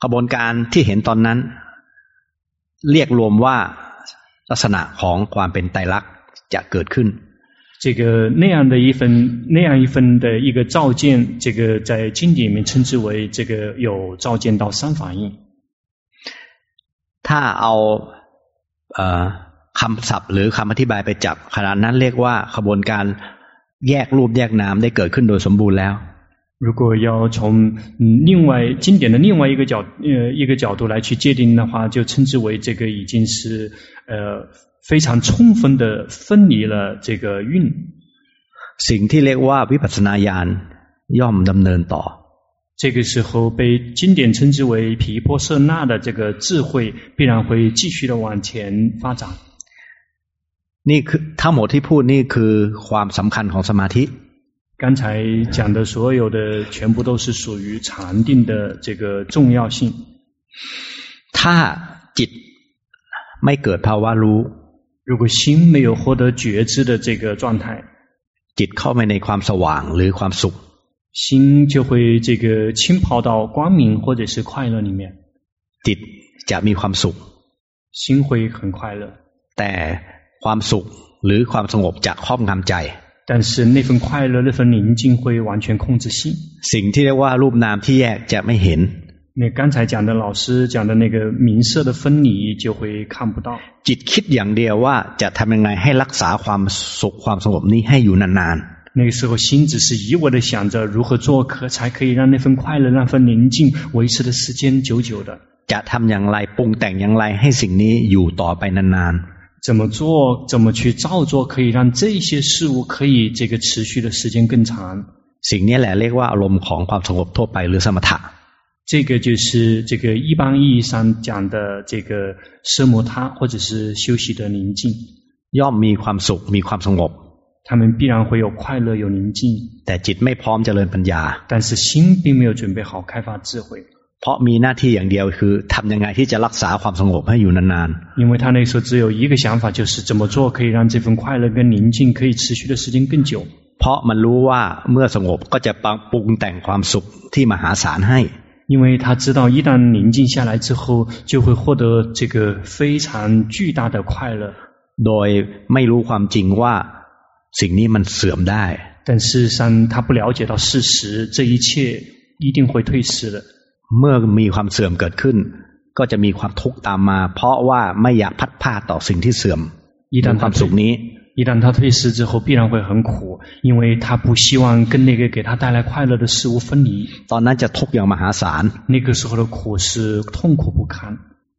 ขบวนการที่เห็นตอนนั้นเรียกรวมว่าลักษณะของความเป็นไตรลักษณ์จะเกิดขึ้น这个那样一分的一个照见，这个在经典里面称之为这个有照见到三法印。 ถ้าเอาคำศัพท์หรือคำอธิบายไปจับขณะนั้นเรียกว่าขบวนการแยกรูปแยกนามได้เกิดขึ้นโดยสมบูรณ์แล้ว如果要从经典的另外一个角度来去界定的话，就称之为这个已经是非常充分的分离了这个蕴。 สิ่งที่เรียกว่าวิปัสสนาญาณย่อมดำเนินต่อ这个时候被经典称之为毗婆舍那的这个智慧必然会继续的往前发展。 นี่คือทั้งหมดที่พูดนี่คือความสำคัญของสมาธิ刚才讲的所有的全部都是属于禅定的这个重要性。 ถ้าจิตไม่เกิดภาวะรู้如果心没有获得觉知的这个状态， จิตเข้าไปในความสว่างหรือความสุข心就会这个浸泡到光明或者是快乐里面。 จิตจะมีความสุข心会很快乐。 แต่ความสุขหรือความสงบจะครอบงำใจ但是那份快乐那份宁静会完全控制心。 สิ่งที่เรียกว่ารูปนามที่แยกจะไม่เห็น那刚才讲的老师讲的那个名色的分离就会看不到。 จิตคิดอย่างเดียวว่าจะทำยังไงให้รักษาความสุขความสงบนี้ให้อยู่นานๆ那个时候心只是一味的想着如何做才可以让那份快乐那份宁静维持的时间久久的。 จะทำอย่างไรปรุงแต่งอย่างไรให้สิ่งนี้อยู่ต่อไปนานๆ怎么做怎么去照做可以让这些事物可以这个持续的时间更长。 สิ่งนี้แหละเรียกว่าอารมณ์ของความสงบทั่วไปหรือสมถะ这个就是这个一般意义上讲的这个奢摩他或者是休息的宁静。 ย่อมมีความสุขมีความสงบ他们必然会有快乐有宁静แต่จิตไม่พร้อมเจริญปัญญา但是心并没有准备好开发智慧เพราะมีหน้าที่อย่างเดียวคือทำยังไงที่จะรักษาความสงบให้อยู่นานๆ因为他那时候只有一个想法就是怎么做可以让这份快乐跟宁静可以持续的时间更久เพราะมันรู้ว่าเมื่อสงบก็จะปรุงแต่งความสุขที่มหาศาลให้因为他知道一旦宁静下来之后就会获得这个非常巨大的快乐โดยไม่รู้ความจริงว่าสิ่งนี้มันเสื่อมได้但事实上他不了解到事实这一切一定会退失的เมื่อมีความเสื่อมเกิดขึ้นก็จะมีความทุกข์ตามมาเพราะว่าไม่อยากพัดพาต่อสิ่งที่เสื่อมความสุขนี้一旦他退失之后必然会很苦因为他不希望跟那个给他带来快乐的事物分离ตอนนั้นจะทุกข์อย่างมหาศาล那个时候的苦是痛苦不堪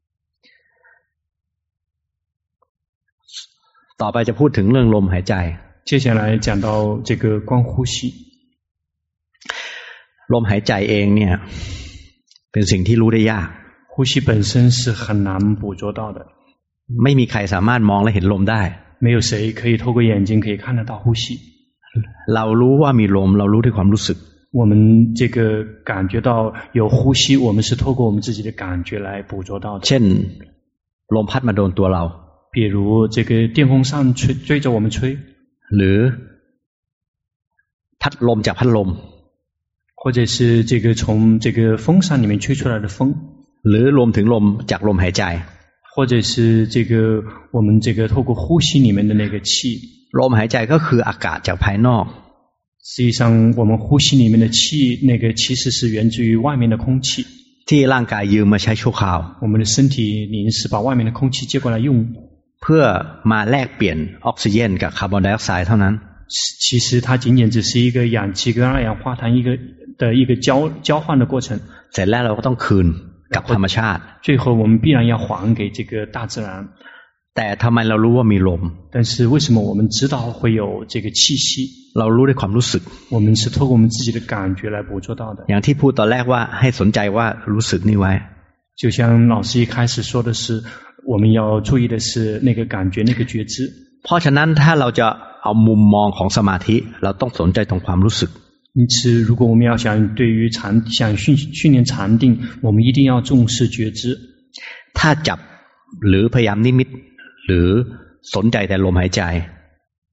ต่อไปจะพูดถึงเรื่องลมหายใจ接下来讲到这个观呼吸ลมหายใจเองเนี่ยเป็นสิ่งที่รู้ได้ยาก呼吸本身是很难捕捉到的ไม่มีใครสามารถมองและเห็นลมได้没有谁可以透过眼睛可以看得到呼吸เรารู้ว่ามีลมเรารู้ด้วยความรู้สึก我们这个感觉到有呼吸我们是透过我们自己的感觉来捕捉到的เช่นลมพัดมาโดนตัวเรา比如这个电风扇追着我们吹หรือพัดลมจากพัดลม或者是这个从这个风扇里面吹出来的风หรือรวมถึงลมจากลมหายใจ或者是这个我们这个透过呼吸里面的那个气ลมหายใจก็คืออากาศจากภายนอก实际上我们呼吸里面的气那个其实是源自于外面的空气ที่ร่างกายยืมมาใช้ชั่วคราว我们的身体临时把外面的空气接过来用เพื่อมาแลกเปลี่ยนออกซิเจนกับคาร์บอนไดออกไซด์เท่านั้น其实它仅仅只是一个氧气跟二氧化碳一个交换的过程เสร็จแล้วเราก็ต้องคืนกับธรรมชาติ最后我们必然要还给这个大自然แต่ทำไมเรารู้ว่ามีลม但是为什么我们知道会有这个气息เรารู้ด้วยความรู้สึก我们是透过我们自己的感觉来捕捉到的อย่างที่พูดตอนแรกว่าให้สนใจว่ารู้สึกนี่ไว้就像老师一开始说的是我们要注意的是那个感觉那个觉知เพราะฉะนั้นถ้าเราจะเอามุมมองของสมาธิเราต้องสนใจตรงความรู้สึก因此如果我们要想对于想训练禅定我们一定要重视觉知ถ้าจับหรือพยายามนิมิตหรือสนใจแต่ลมหายใจ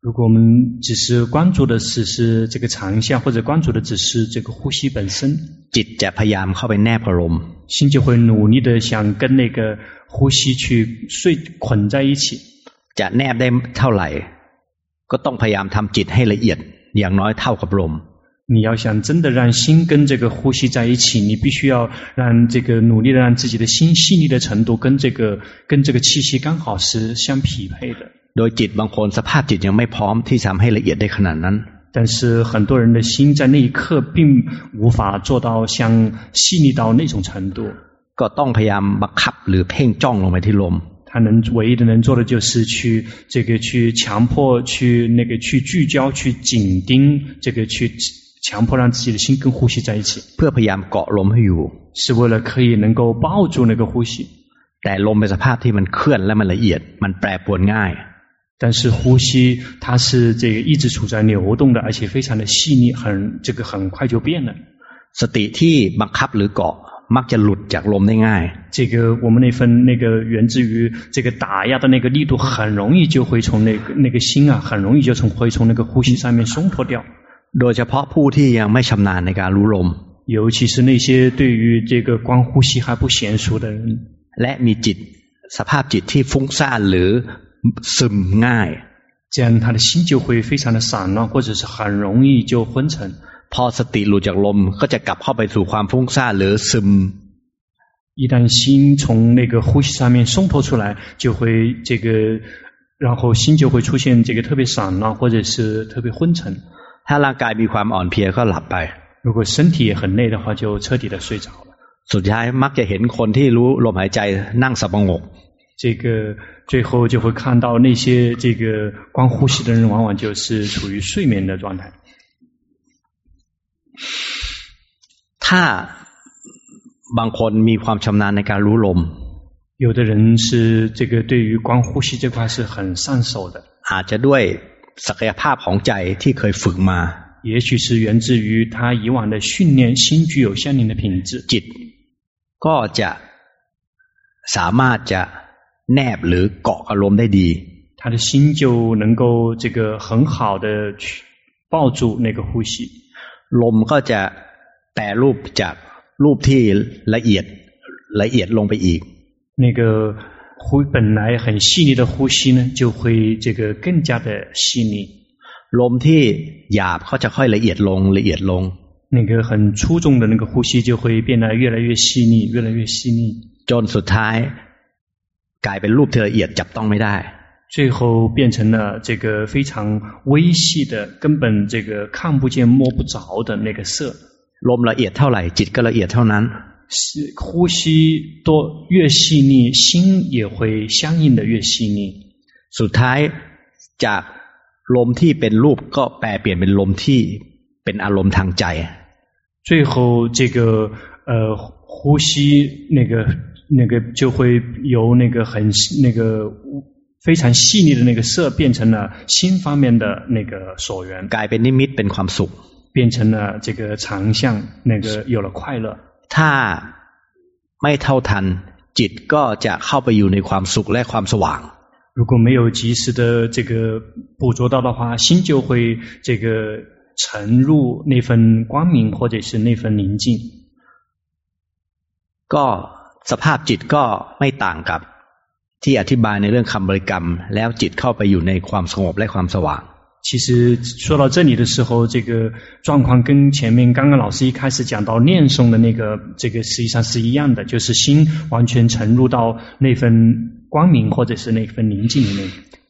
如果我们只是关注的是这个长相，或者关注的只是这个呼吸本身， จิตจะพยายามเข้าไปแนบกับลม心就会努力的想跟那个呼吸去捆在一起。 จะแนบได้เท่าไหร่ก็ต้องพยายามทำจิตให้ละเอียดอย่างน้อยเท่ากับลม你要想真的让心跟这个呼吸在一起，你必须要让这个努力的让自己的心细腻的程度跟这个气息刚好是相匹配的。 โดยจิตบางคนสภาพจิตยังไม่พร้อมที่จะทำให้ละเอียดได้ขนาดนั้น但是很多人的心在那一刻并无法做到像细腻到那种程度， ก็ต้องพยายามบังคับหรือเพ่งจ้องลงไปที่ลม他唯一的能做的就是去强迫去聚焦去紧盯去强迫让自己的心跟呼吸在一起， เพื่อพยายามเกาะลมให้อยู่是为了可以能够抱住那个呼吸。 แต่ลมเป็นสภาพที่มันเคลื่อนและมันละเอียดมันแปรปรวนง่าย但是呼吸它是这个一直处在流动的，而且非常的细腻，很快就变了。 สติที่บังคับหรือเกาะมักจะหลุดจากลมได้ง่าย这个我们那个源自于这个打压的那个力度，很容易就会从那个心啊，很容易就会从那个呼吸上面松脱掉。 โดยเฉพาะผู้ที่ยังไม่ชำนาญในการรู้ลม尤其是那些对于这个光呼吸还不娴熟的人， และมีจิตสภาพจิตที่ฟุ้งซ่านหรือซึมง่าย这样他的心就会非常的散乱，或者是很容易就昏沉。 พอสติหลุดจากลมก็จะกลับเข้าไปสู่ความฟุ้งซ่านหรือซึม一旦心从那个呼吸上面松脱出来，就会然后心就会出现这个特别散乱，或者是特别昏沉。 ถ้าร่างกายมีความอ่อนเพลียก็หลับไป如果身体也很累的话，就彻底的睡着了。 สุดท้ายมักจะเห็นคนที่รู้ลมหายใจนั่งสงบ这个最后就会看到那些这个光呼吸的人，往往就是处于睡眠的状态。 ถ้าบางคนมีความชำนาญในการรู้ลม有的人是这个对于光呼吸这块是很上手的， อาจจะด้วยศักยภาพของใจที่เคยฝึกมา也许是源自于他以往的训练，心具有相应的品质。 จิตก็จะสามารถจะแนบหรือเกาะอารมณ์ได้ดี他的心就能够这个很好的去抱住那个呼吸， ลมก็จะแปรรูปจากรูปที่ละเอียดลงไปอีก那个本来很细腻的呼吸呢，就会这个更加的细腻。 ลมที่หยาบก็จะค่อยละเอียดลงละเอียดลง那个很粗重的那个呼吸就会变得越来越细腻，越来越细腻， จนสุดท้ายกลายเป็นรูปที่ละเอียดจับต้องไม่ได้最后变成了这个非常微细的，根本这个看不见摸不着的那个色。 ลมละเอียดเท่าไหร่จิตก็ละเอียดเท่านั้น呼吸多越细腻，心也会相应的越细腻。 สุดท้ายจากลมที่เป็นรูปก็แปลเปลี่ยนเป็นลมที่เป็นอารมณ์ทางใจ最后这个呼吸那个就会由那个非常细腻的那个色变成了心方面的那个所缘， กลายเป็นนิมิตเป็นความสุข变成了这个长相，那个有了快乐。 ถ้าไม่เท่าทันจิตก็จะเข้าไปอยู่ในความสุขและความสว่าง如果没有及时的这个捕捉到的话，心就会这个沉入那份光明或者是那份宁静。 ก็สภาพจิตก็ไม่ต่างกับที่อธิบายในเรื่องคำบริกรรมแล้วจิตเข้าไปอยู่ในความสงบและความสว่าง其实说到这里的时候，这个状况跟前面刚刚老师一开始讲到念诵的这个实际上是一样的，就是心完全沉入到那份光明或者是那份宁静里面。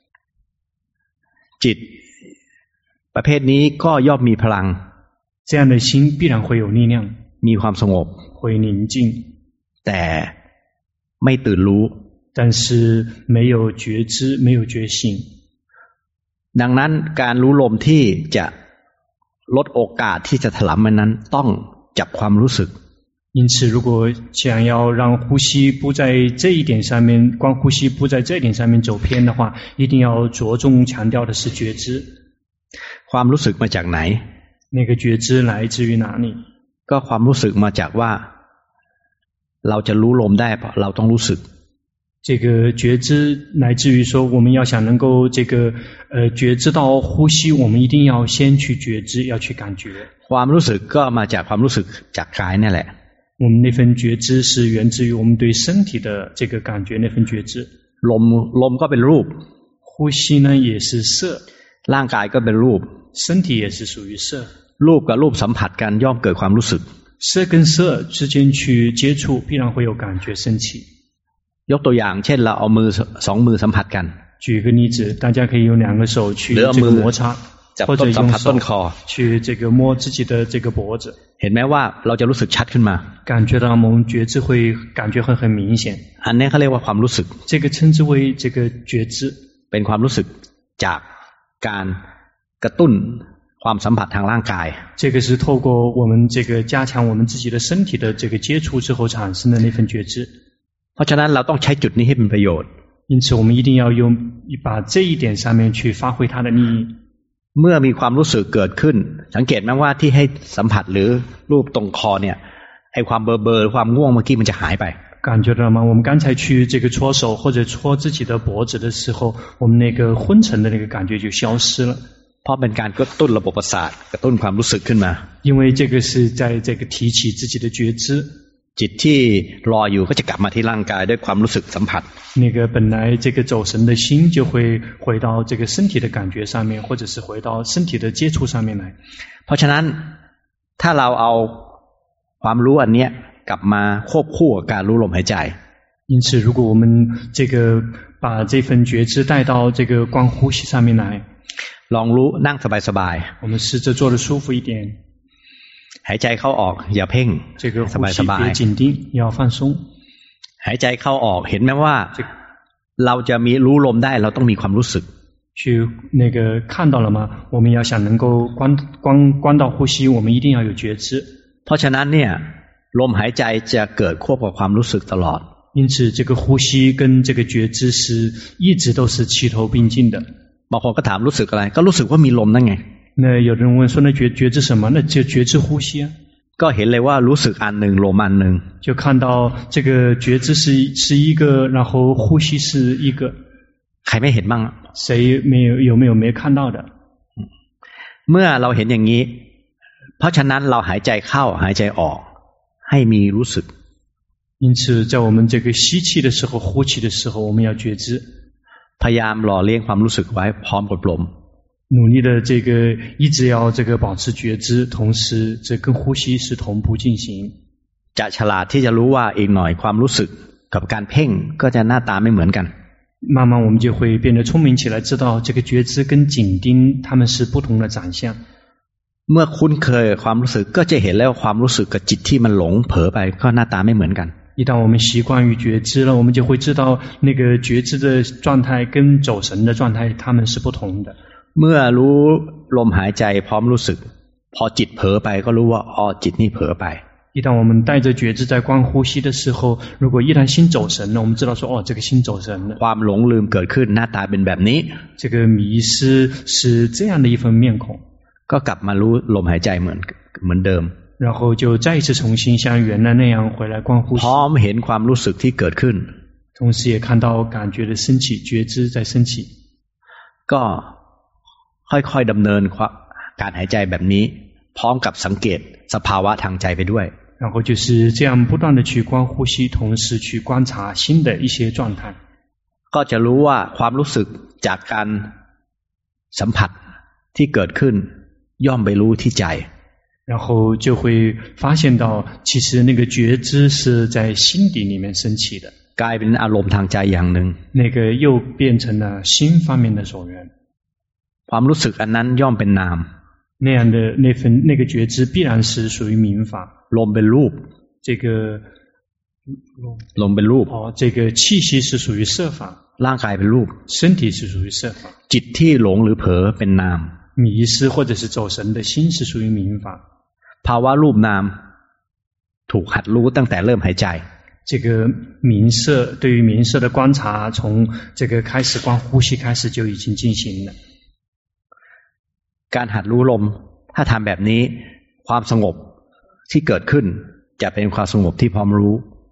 จิตประเภทนี้ก็ย่อมมีพลัง这样的心必然会有力量， มีความสงบ会宁静， แต่ไม่ตื่นรู้但是没有觉知，没有觉醒。 ดังนั้นการรู้ลมที่จะลดโอกาสที่จะถลำมันนั้นต้องจับความรู้สึก因此，如果想要让呼吸不在这一点上面，光呼吸不在这一点上面走偏的话，一定要着重强调的是觉知。 ความรู้สึกมาจากไหน那个觉知来自于哪里？ ก็ความรู้สึกมาจากว่าเราจะรู้ลมได้เพราะเราต้องรู้สึก这个觉知乃至于说我们要想能够这个觉知到呼吸，我们一定要先去觉知，要去感觉。 ความรู้สึกก็มาจากความรู้สึกจากกายนั่นแหละ我们那份觉知是源自于我们对身体的这个感觉，那份觉知。 ลมก็เป็นรูป呼吸呢也是色， ร่างกายก็เป็นรูป身体也是属于色。 รูปกับรูปสัมผัสกันย่อมเกิดความรู้สึก色跟色之间去接触，必然会有感觉升起。 ยกตัวอย่างเช่นเราเอามือสองมือสัมผัสกัน举一个例子，大家可以用两个手去这个摩擦，或者用手去这个摸自己的这个脖子。 เห็นไหมว่าเราจะรู้สึกชัดขึ้นมา感觉到我们觉知会感觉会很明显。 อันนี้เขาเรียกว่าความรู้สึก这个称之为这个觉知， เป็นความรู้สึกจากการกระตุ้นความสัมผัสทางร่างกาย这个是透过我们这个加强我们自己的身体的这个接触之后产生的那份觉知。 เพราะฉะนั้นเราต้องใช้จุดนี้ให้เป็นประโยชน์因此我们一定要把这一点上面去发挥它的利益。 เมื่อมีความรู้สึกเกิดขึ้นสังเกตไหมว่าที่ให้สัมผัสหรือรูปตรงคอเนี่ยไอ้ความเบลอๆความง่วงเมื่อกี้มันจะหายไป感觉到吗？我们刚才去这个搓手或者搓自己的脖子的时候，我们那个昏沉的那个感觉就消失了。 เพราะเป็นการกระตุ้นระบบประสาทกระตุ้นความรู้สึกขึ้นมา因为这个是在这个提起自己的觉知。 จิตที่รออยู่ก็จะกลับมาที่ร่างกายด้วยความรู้สึกสัมผัส那个本来这个走神的心就会回到这个身体的感觉上面，或者是回到身体的接触上面来。 เพราะฉะนั้นถ้าเราเอาความรู้อันเนี้ยกลับมาควบคู่กับการรู้ลมหายใจ因此如果我们这个把这份觉知带到这个观呼吸上面来， ลองรู้นั่งสบายๆ我们试着坐得舒服一点， หายใจเข้าออกอย่าเพ่ง这个呼吸别紧盯，要放松。 หายใจเข้าออกเห็นไหมว่าเราจะมีรู้ลมได้เราต้องมีความรู้สึก去那个看到了吗？我们要想能够观到呼吸，我们一定要有觉知。 เพราะฉะนั้นเนี่ยลมหายใจจะเกิดควบกับความรู้สึกตลอด因此这个呼吸跟这个觉知是一直都是齐头并进的。 บางคนก็ถามรู้สึกอะไรก็รู้สึกว่ามีลมนั่นไง那有人问说那觉知什么？那就觉知呼吸啊。 ก็เห็นเลยว่ารู้สึกอันหนึ่งลมอันหนึ่ง就看到这个觉知是一个，然后呼吸是一个。 ใครไม่เห็นบ้าง谁有没有没看到的？ เมื่อเราเห็นอย่างนี้เพราะฉะนั้นเราหายใจเข้าหายใจออกให้มีรู้สึก因此在我们这个吸气的时候呼气的时候我们要觉知พยายามหล่อเลี้ยงความรู้สึกไว้พร้อมกับลม努力的这个一直要这个保持觉知，同时这跟呼吸是同步进行。 จะฉลาดที่จะรู้ว่าอีกหน่อยความรู้สึกกับการเพ่งก็จะหน้าตาไม่เหมือนกัน慢慢我们就会变得聪明起来，知道这个觉知跟紧盯它们是不同的长相。 เมื่อคุ้นเคยความรู้สึกก็จะเห็นแล้วความรู้สึกกับจิตที่มันหลงเผลอไปก็หน้าตาไม่เหมือนกัน一旦我们习惯于觉知了，我们就会知道那个觉知的状态跟走神的状态它们是不同的。 เมื่อรู้ลมหายใจพร้อมรู้สึกพอจิตเผลอไปก็รู้ว่าอ๋อจิตนี่เผลอไป一旦我们带着觉知在观呼吸的时候，如果一旦心走神了，我们知道说哦，这个心走神了。 ความหลงลืมเกิดขึ้นหน้าตาเป็นแบบนี้这个迷失是这样的一份面孔。 ก็กลับมารู้ลมหายใจเหมือนเดิม然后就再一次重新像原来那样回来观呼吸。 พร้อมเห็นความรู้สึกที่เกิดขึ้น同时也看到感觉的升起，觉知在升起。 ก็ค่อยๆดำเนินการหายใจแบบนี้พร้อมกับสังเกตสภาวะทางใจไปด้วย然后就是这样不断的去观呼吸，同时去观察新的一些状态。 ก็จะรู้ว่าความรู้สึกจากการสัมผัสที่เกิดขึ้นย่อมไปรู้ที่ใจ然后就会发现到其实那个觉知是在心底里面升起的กลายเป็นอารมณ์ทางใจอย่างหนึ่ง那个又变成了心方面的所缘ความรู้สึกอันนั้นย่อมเป็นนาม那样的那个觉知必然是属于名法ลมเป็นรูป这个ลมเป็นรูป这个气息是属于色法ร่างกายเป็นรูป身体是属于色法จิตที่หลงหรือเผลอเป็นนาม迷失或者是走神的心是属于名法ภาวะรูปนามถูกหัดรู้ตั้งแต่เริ่มหายใจ这个名色对于名色的观察从这个开始观呼吸开始就已经进行了การหัดรู้ลมถ้าทำแบบนี้ความสงบที่เกิดขึ้นจะเป็นความสงบที่พร้อมรู้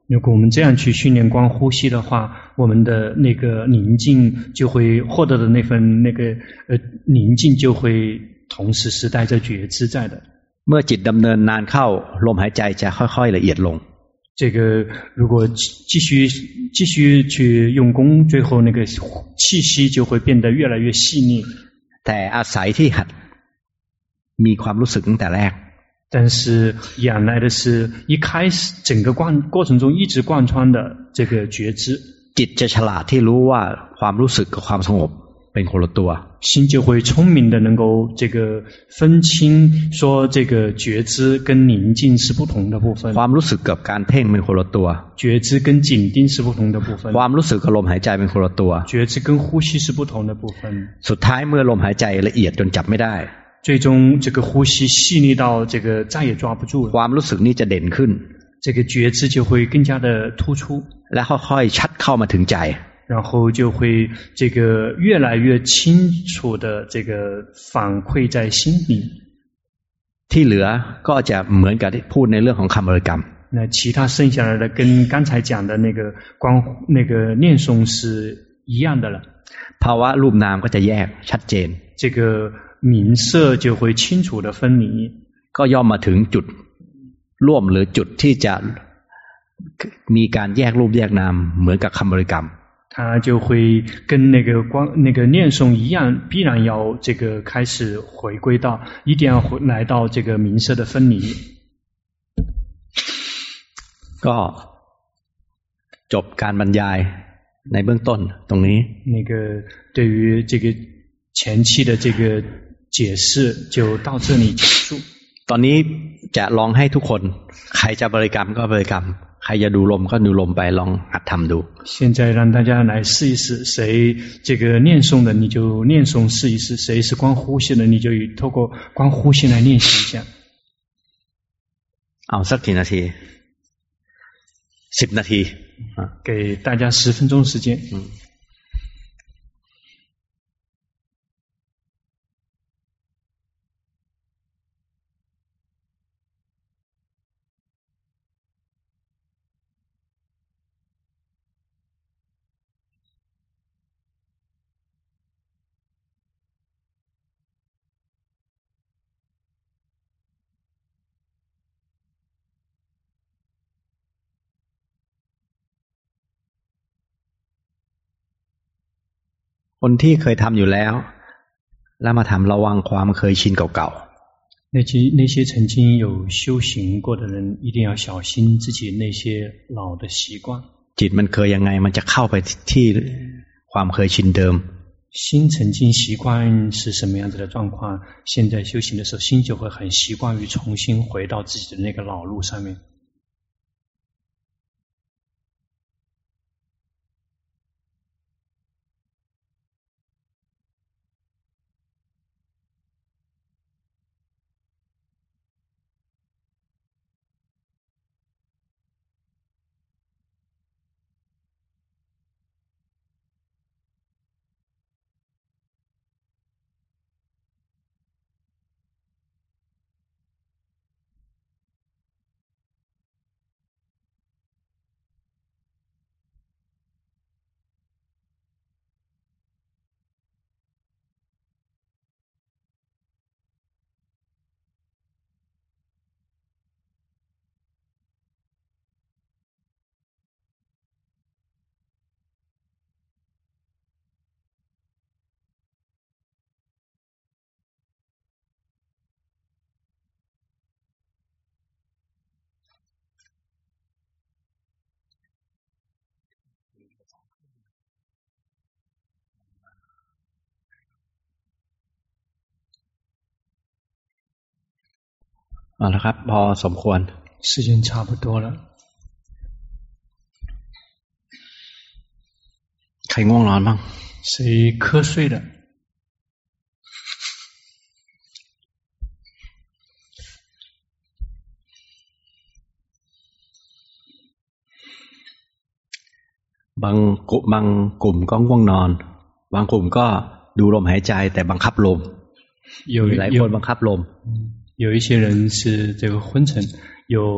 如果我们这样去训练观呼吸的话，我们的那个宁静就会获得的那份宁静就会同时是带着觉知在的。 เมื่อจิตดำเนินนานเข้าลมหายใจจะค่อยๆละเอียดลง这个如果继续去用功，最后那个气息就会变得越来越细腻。 แต่อาศัยที่หัดมีความรู้สึกตั้งแต่แรก但是养来的是一开始整个过程中一直贯穿的这个觉知。 จิตจะฉลาดที่รู้ว่าความรู้สึกกับความสงบเป็นคนละตัว心就会聪明的能够这个分清说这个觉知跟宁静是不同的部分ความรู้สึกกับการเพ่งเป็นคนละตัว觉知跟紧盯是不同的部分ความรู้สึกกับลมหายใจเป็นคนละตัว觉知跟呼吸是不同的部分สุดท้ายเมื่อลมหายใจละเอียดจนจับไม่ได้最终这个呼吸细腻到这个再也抓不住了ความรู้สึกนี้จะเด่นขึ้น这个觉知就会更加的突出และค่อยๆชัดเข้ามาถึงใจ然后就会这个越来越清楚的这个反馈在心里ที่เหลือก็จะเหมือนกับที่พูดในเรื่องของคำบริกรรม那其他剩下来的跟刚才讲的那个念诵是一样的了ภาวะรูปนามก็จะแยกชัดเจน这个名色就会清楚的分离ก็ย่อมมาถึงจุดร่วมหรือจุดที่จะมีการแยกรูปแยกนามเหมือนกับคำบริกรรม它就会跟那个念诵一样，必然要这个开始回归到，一定要来到这个名色的分离。 ก็จบการบรรยายในเบื้องต้นตรงนี้那个对于这个前期的这个解释就到这里结束。 ตอนนี้จะลองให้ทุกคนใครจะบริกรรมก็บริกรรมใครจะดูลมก็ดูลมไปลองหัดทำดู现在让大家来试一试谁这个念诵的你就念诵试一试谁是光呼吸的你就透过光呼吸来练习一下เอาสักกี่นาที10นาที给大家10分钟时间คนที่เคยทำอยู่แล้วแล้วมาทำระวังความเคยชินเก่าๆ那些曾经有修行过的人一定要小心自己那些老的习惯จิตมันเคยยังไงมันจะเข้าไปที่ความเคยชินเดิม心曾经习惯是什么样子的状况现在修行的时候心就会很习惯于重新回到自己的那个老路上面เอาละครับพอสมควร时间差不多了ใครง่วงนอนบ้าง谁瞌睡的บางกลุ่มก็ง่วงนอนบางกลุ่มก็ดูลมหายใจแต่บังคับลมหลายคนบังคับลม有一些人是这个昏沉有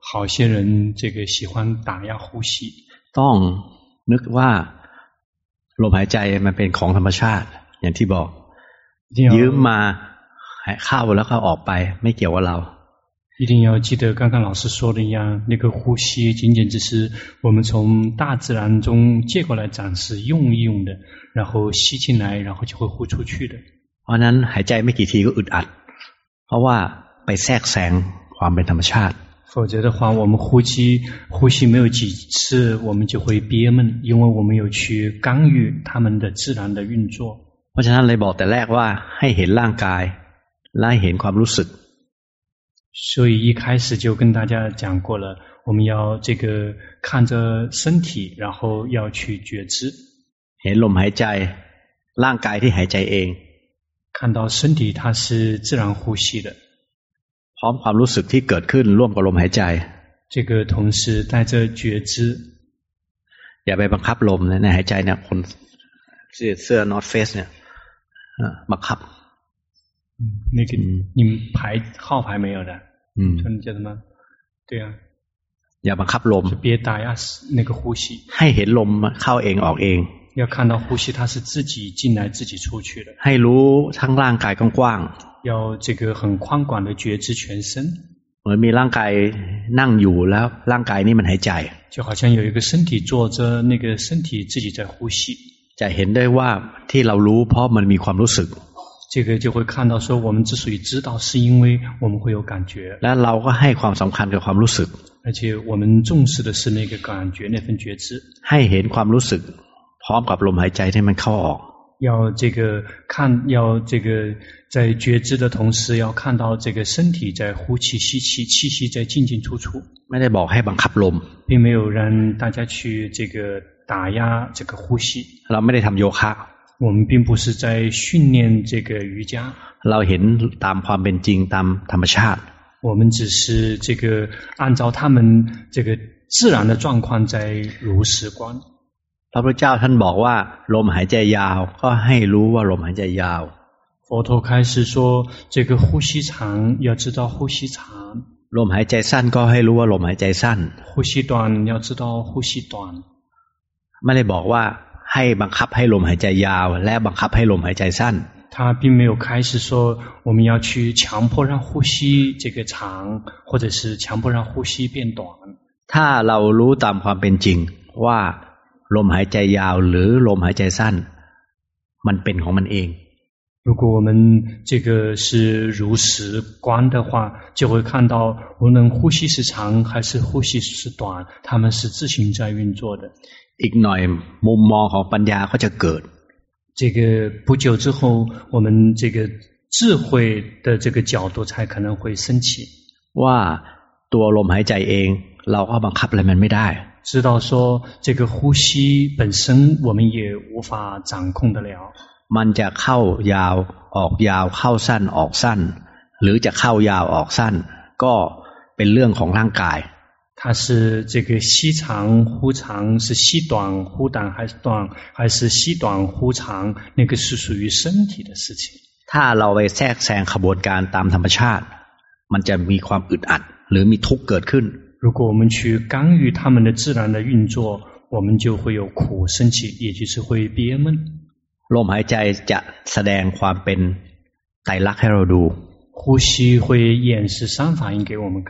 好些人这个喜欢打压呼吸。 ต้องนึกว่าลมหายใจมันเป็นของธรรมชาติอย่างที่บอกยืมมาเข้าแล้วก็ออกไปไม่เกี่ยวกับเรา一定要记得刚刚老师说的一样，那个呼吸仅仅只是我们从大自然中借过来暂时用一用的，然后吸进来，然后就会呼出去的。 เพราะนั้นหายใจไม่กี่ทีก็อึดอัดเพราะว่าไปแทรกแซงความเป็นธรรมชาติ否则的话我们呼吸没有几次我们就会憋闷，因为我们有去干预他们的自然的运作。 เพราะฉะนั้นเลยบอกแต่แรกว่าให้เห็นร่างกายและเห็นความรู้สึก所以一开始就跟大家讲过了，我们要这个看着身体，然后要去觉知。 เห็นลมหายใจร่างกายที่หายใจเอง看到身体它是自然呼吸的พร้อมความรู้สึกที่เกิดขึ้นร่วมกับลมหายใจ这个同时带着觉知อย่าไปบังคับลมในหายใจเนี่ยคนเสื้อ North Face เนี่ยบังคับ那个你们号牌没有的说你叫什么对啊อย่าบังคับลม别打压那个呼吸ให้เห็นลมเข้าเองออกเอง要看到呼吸它是自己进来自己出去的ให้รู้ทั้งร่างกายกว้างๆ要这个很宽广的觉知全身เหมือนมีร่างกายนั่งอยู่แล้วร่างกายนี้มันหายใจ就好像有一个身体坐着那个身体自己在呼吸จะเห็นได้ว่าที่เรารู้เพราะมันมีความรู้สึก这个就会看到说我们之所以知道是因为我们会有感觉และเราก็ให้ความสำคัญกับความรู้สึก而且我们重视的是那个感觉那份觉知ให้เห็นความรู้สึกพร้อมกับลมหายใจที่มันเข้าออก要这个看要这个在觉知的同时要看到这个身体在呼气吸气气息在进进出出ไม่ได้บอกให้บังคับลม并没有让大家去这个打压这个呼吸เราไม่ได้ทำโยคะ我们并不是在训练这个瑜伽เราเห็นตามความเป็นจริงตามธรรมชาติ我们只是这个按照他们这个自然的状况在如实观พระพุทธเจ้าท่านบอกว่าลมหายใจยาวก็ให้รู้ว่าลมหายใจยาว佛陀开始说这个呼吸长要知道呼吸长ลมหายใจสั้นก็ให้รู้ว่าลมหายใจสั้น呼吸短要知道呼吸短ไม่ได้บอกว่าให้บังคับให้ลมหายใจยาวและบังคับให้ลมหายใจสั้น他并没有开始说我们要去强迫让呼吸这个长或者是强迫让呼吸变短ถ้าเรารู้ตามความเป็นจริงว่าลมหายใจยาวหรือลมหายใจสั้นมันเป็นของมันเอง如果我们这个是如实观的话就会看到无论呼吸是长还是呼吸是短它们是自行在运作的อีกหน่อยมุมมองของปัญญาก็จะเกิด这个不久之后我们这个智慧的这个角度才可能会升起ว่าตัวลมหายใจเองเราก็บังคับอะไรมันไม่ได้知道说这个呼吸本身我们也无法掌控得了มันจะเข้ายาวออกยาวเข้าสั้นออกสั้นหรือจะเข้ายาวออกสั้นก็เป็นเรื่องของร่างกาย它是这个吸长呼长是吸短呼短还是吸短呼长那个是属于身体的事情ถ้าเราไปแทรกแซงขบวนการตามธรรมชาติมันจะมีความอึดอัดหรือมีทุกข์เกิดขึ้น如果我们去干预他们的自然的运作我们就会有苦升起也就是会憋闷ลมหายใจจะแสดงความเป็นไตรลักษณ์ให้เราดู呼吸会演示三法印给我们看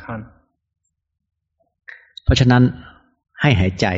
เพราะฉะนั้นให้หายใจ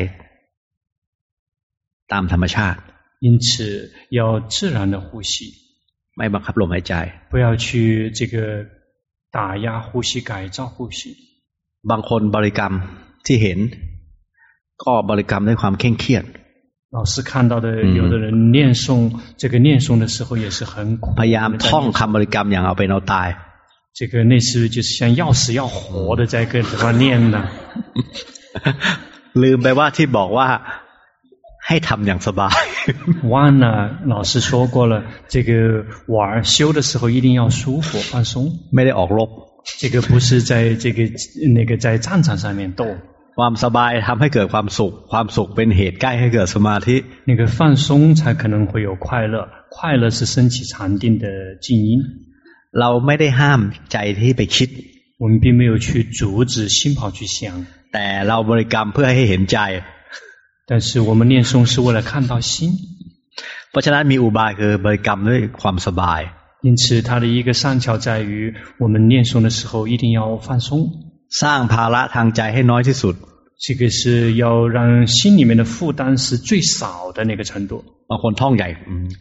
ตามธรรมชาติ因此要自然的呼吸ไม่บังคับลมหายใจ不要去这个打压呼吸改造呼吸บางคนบริกรรมที่เห็นก็บริกรรมด้วยความเคร่งเครียด老师看到的有的人念诵这个念诵的时候也是很苦พยายามท่องคำบริกรรมอย่างเอาเป็นเอาตาย这个类似就是像要死要活的在跟他念呢ลืมไปว่าที่บอกว่าให้ทำอย่างสบาย忘了老师说过了这个玩修的时候一定要舒服放松ไม่ได้ออกรบ这个不是在这个那个在战场上面斗ความสบายทำให้เกิดความสุขความสุขเป็นเหตุใกล้ให้เกิดสมาธิ那个放松才可能会有快乐快乐是升起禅定的静因เราไม่ได้ห้ามใจที่ไปคิด我们并没有去阻止心跑去想， แต่เราบริกรรมเพื่อให้เห็นใจ但是我们念诵是为了看到心， เพราะฉะนั้นมีอุบายคือบริกรรมด้วยความสบาย因此它的一个善巧在于我们念诵的时候一定要放松， สร้างภาระทางใจให้น้อยที่สุด这个是要让心里面的负担是最少的那个程度。 บางคนท่องใหญ่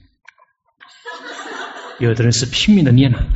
有的人是拼命的念了，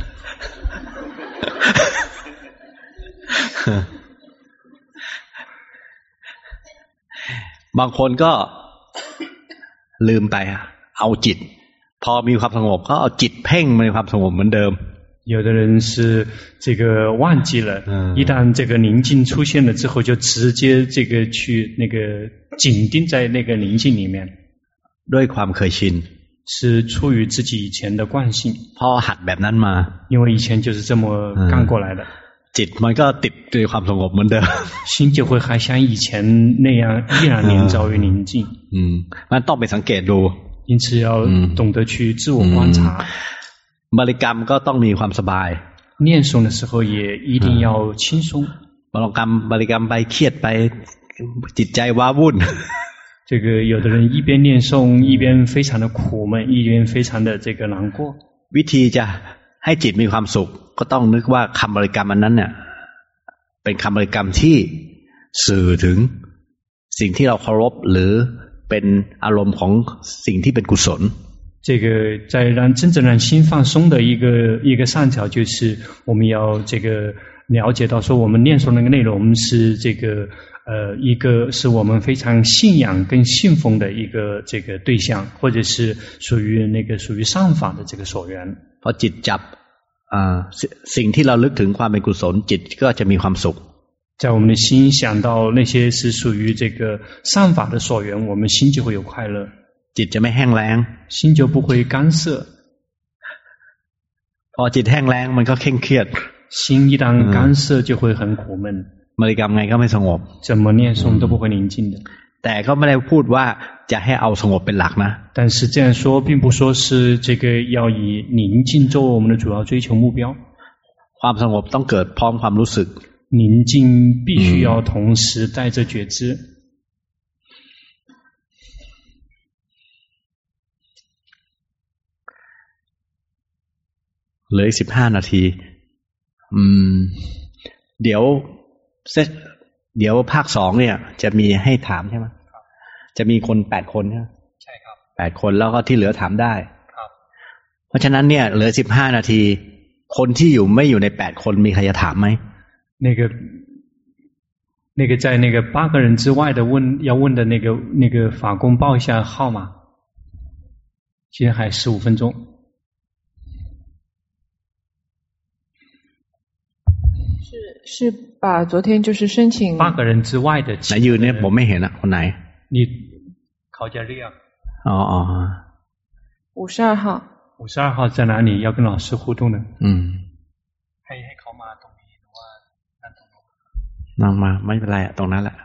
บางคนก็ลืมไปเอาจิตพอมีความสงบก็เอาจิตเพ่งในความสงบเหมือนเดิม有的人是这个忘记了，一旦这个宁静出现了之后，就直接这个去那个紧盯在那个宁静里面， ด้วยความเคยชิน是出于自己以前的惯性， เพราะหัดแบบนั้นมา因为以前就是这么干过来的， จิตมันก็ติดด้วยความสงบเหมือนเดิม心就会还像以前那样依然连着于宁静， มันต้องไปสังเกตดู因此要懂得去自我观察。 บริกรรมก็ต้องมีความสบาย念诵的时候也一定要轻松。 บริกรรมไปเครียดไปจิตใจว้าวุ่น这个有的人一边念诵一边非常的苦闷，一边非常的这个难过。 วิธีจะให้จิตมีความสุขก็ต้องนึกว่าคำบริกรรมอันนั้นเนี่ยเป็นคำบริกรรมที่สื่อถึงสิ่งที่เราเคารพหรือเป็นอารมณ์ของสิ่งที่เป็นกุศล这个在真正让心放松的一个善巧，就是我们要这个了解到说，我们念诵那个内容是这个一个是我们非常信仰跟信奉的一个这个对象，或者是属于善法的这个所缘。 พอจิตจับสิ่งที่เราลึกถึงความเป็นกุศลจิตก็จะมีความสุข在我们的心想到那些是属于这个善法的所缘，我们心就会有快乐， จิตจะไม่แห้งแล้ง心就不会干涉。 พอจิตแห้งแล้งมันก็เคร่งเครียด心一旦干涉就会很苦闷， บริกรรมไงก็ไม่สงบ怎么念诵都不会宁静的。 แต่ก็ไม่ได้พูดว่าจะให้เอาสงบเป็นหลักนะ但是这样说并不说是这个要以宁静作为我们的主要追求目标， ความสงบต้องเกิดพร้อมความรู้สึก宁静必须要同时带着觉知。 เหลืออีก15 นาที เดี๋ยวภาค2เนี่ยจะมีให้ถามใช่ไหมจะมีคน8 คนใช่ไหมใช่ครับ8 คนแล้วก็ที่เหลือถามได้ครับเพราะฉะนั้นเนี่ยเหลือ15 นาทีคนที่ไม่อยู่ใน8 คนมีใครจะถามไหม那个在那个8个人之外的要问的那个法公报一下号码。现在还15分钟。 是把昨天就是申请 8个人之外的ไหนยืนเนี่ยผมไม่เห็นอะคนไหน你เขาจะเรียก 52号 52号在哪里要跟老师互动呢ให้เขามาตรงนี้หรือว่านั่งมาไม่เป็นไรตรงนั้นแหละ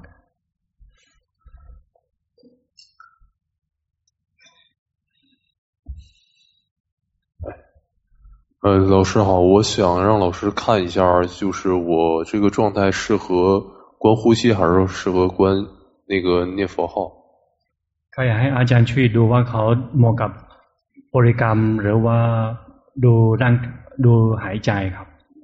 老师好，我想让老师看一下，就是我这个状态适合观呼吸，还是适合观那个念佛号？ เขาอยากให้อาจารย์ช่วยดูว่าเขาเหมาะกับบริกรรมหรือว่าดูหายใจครับ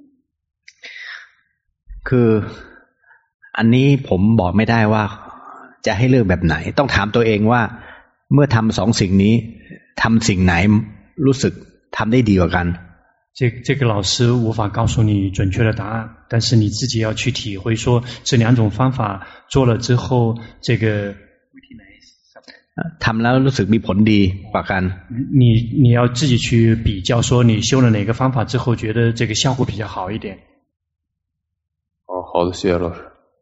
คืออันนี้ผมบอกไม่ได้ว่าจะให้เลือกแบบไหนต้องถามตัวเองว่าเมื่อทำ2 สิ่งนี้ทำสิ่งไหนรู้สึกทำได้ดีกว่ากัน这个老师无法告诉你准确的答案，但是你自己要去体会说这2种方法做了之后，这个ทำแล้วรู้สึกมีผลดีกว่ากัน你要自己去比较说你修了哪个方法之后觉得这个效果比较好一点。 好的，谢谢老师。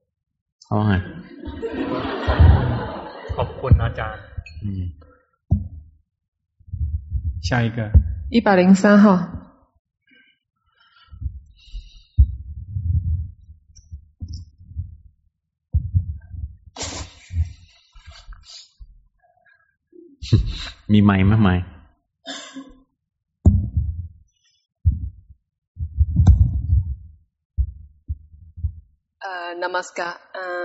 ขอบคุณอาจารย์下一个 103号มีไมค์มั้ยไมค์ Namaskar。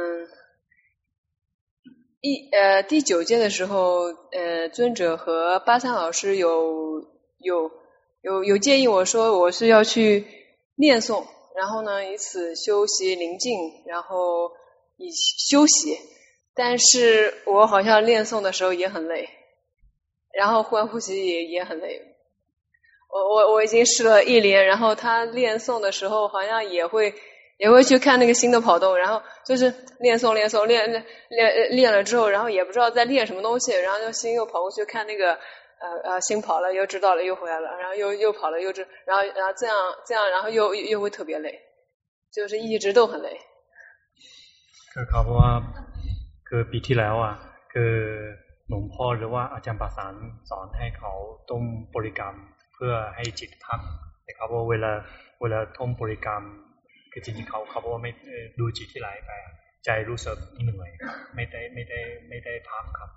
第9届的时候，尊者和巴桑老师有建议我说我是要去念诵，然后呢以此修习宁静，然后以休息。但是我好像念诵的时候也很累，然后观呼吸也很累。我已经试了1年，然后他念诵的时候好像也会去看那个心的跑动，然后就是练了之后，然后也不知道在练什么东西，然后就心又跑过去看那个心跑了又知道了又回来了，然后又跑了又知，然后这样，然后又会特别累，就是一直都很累。 คือเขาบอกว่าคือปีที่แล้วคือหลวงพ่อหรือว่าอาจารย์ประสานสอนให้เขาต้องบริกรรมเพื่อให้จิตพักแต่เขาบอกเวลาท่องบริกรรมคือจริงๆเขาบอกว่าไม่ดูจิตที่ไหลไปใจรู้สึกเหนื่อยไม่ได้พักครับ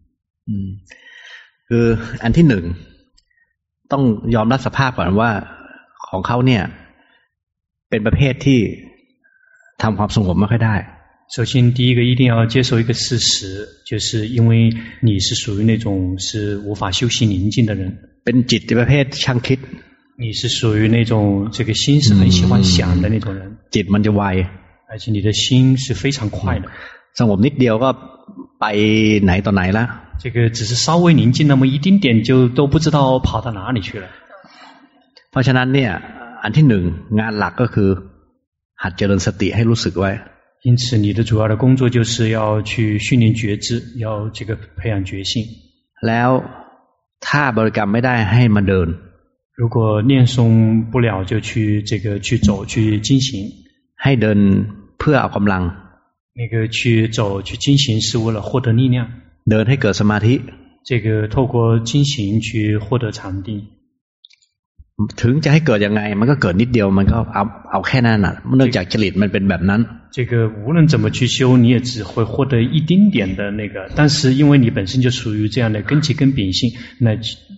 คืออันที่หนึ่งต้องยอมรับสภาพก่อนว่าของเขาเนี่ยเป็นประเภทที่ทำความสงบไม่ค่อยได้首先第一个一定要接受一个事实，就是因为你是属于那种是无法修习宁静的人， เป็นจิตประเภทช่างคิด你是属于那种这个心是很喜欢想的那种人， จิตมันจะไว而且你的心是非常快的， สงบนิดเดียวก็ไปไหนต่อไหนละ这个只是稍微宁静那么一丁点就都不知道跑到哪里去了。 เพราะฉะนั้นเนี่ยอันที่หนึ่งงานหลักก็คือหัดเจริญสติให้รู้สึกไว้因此你的主要的工作就是要去训练觉知，要这个培养觉性。 แล้วถ้าบริกรรมไม่ได้ให้มาเดิน如果念诵不了就去走去进行ให้เดินเพื่อเอากำลัง那个去走去进行是为了获得力量เดินให้เกิดสมาธิ这个透过进行去获得禅定ถึงจะให้เกิดยังไงมันก็เกิดนิดเดียวมันก็เอาแค่นั้นน่ะเนื่องจากจริตมันเป็นแบบนั้น这个无论怎么去修你也只会获得一丁点的那个但是因为你本身就属于这样的根基跟秉性那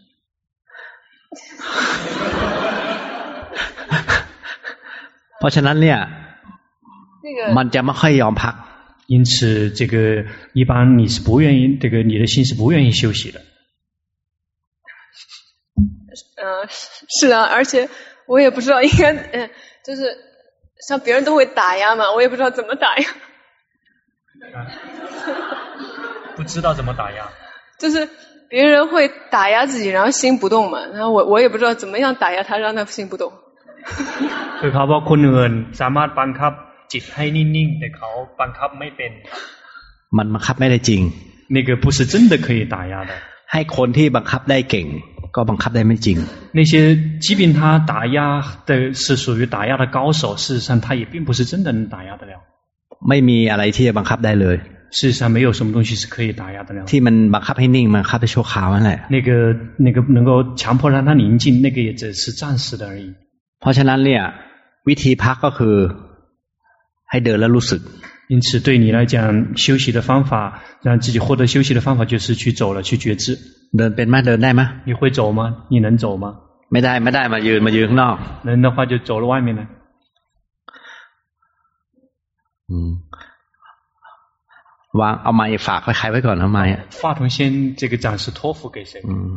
เพราะฉะนั้นเนี่ยมันจะไม่ค่อยยอมพัก因此这个一般你是不愿意这个你的心是不愿意休息的是啊，而且我也不知道应该就是像别人都会打压嘛，我也不知道怎么打压不知道怎么打压就是别人会打压自己然后心不动嘛，然后我也不知道怎么样打压他让他心不动คือเขาบอกคนอื่นสามารถบังคับจิตให้นิ่งๆแต่เขาบังคับไม่เป็นมันบังคับไม่ได้จริง那个不是真的可以打压的ให้คนที่บังคับได้เก่งก็บังคับได้ไม่จริง那些即便他打压的是属于打压的高手事实上他也并不是真的能打压得了ไม่มีอะไรที่จะบังคับได้เลย事实上没有什么东西是可以打压得了ที่มันบังคับให้นิ่งมันบังคับให้ชั่วคราวนั่นแหละ那个能够强迫让他宁静那个也只是暂时的而已เพราะฉะนั้นเนี่ยวิธีพักก็คือให้เดินแล้วรู้สึก因此对你来讲休息的方法让自己获得休息的方法就是去走了去觉知เดินเป็นมั้ยเดินได้มั้ย你会走吗你能走吗ไม่ได้มายืนข้างนอก能的话就走了外面呢วางเอาไม้ฝากใครไว้ก่อนเอาไม้话筒先这个暂时托付给谁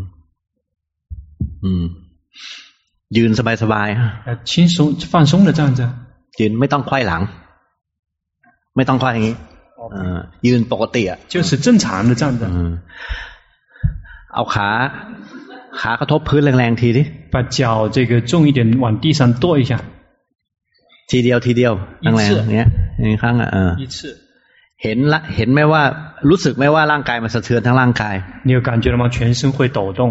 ยืนสบายๆ轻松放松的站着ยืนไม่ต้องไขว้หลังไม่ต้องไขว้อย่างนี้ยืนปกติอ่ะ就是正常的站着เอาขากระทบพื้นแรงๆทีดิ把脚这个重一点往地上跺一下ทีเดียวแรงๆอย่างเงี้ย1ครั้งอ่ะ一次เห็นไหมว่ารู้สึกไหมว่าร่างกายมันสะเทือนทั้งร่างกาย你有感觉了吗全身会抖动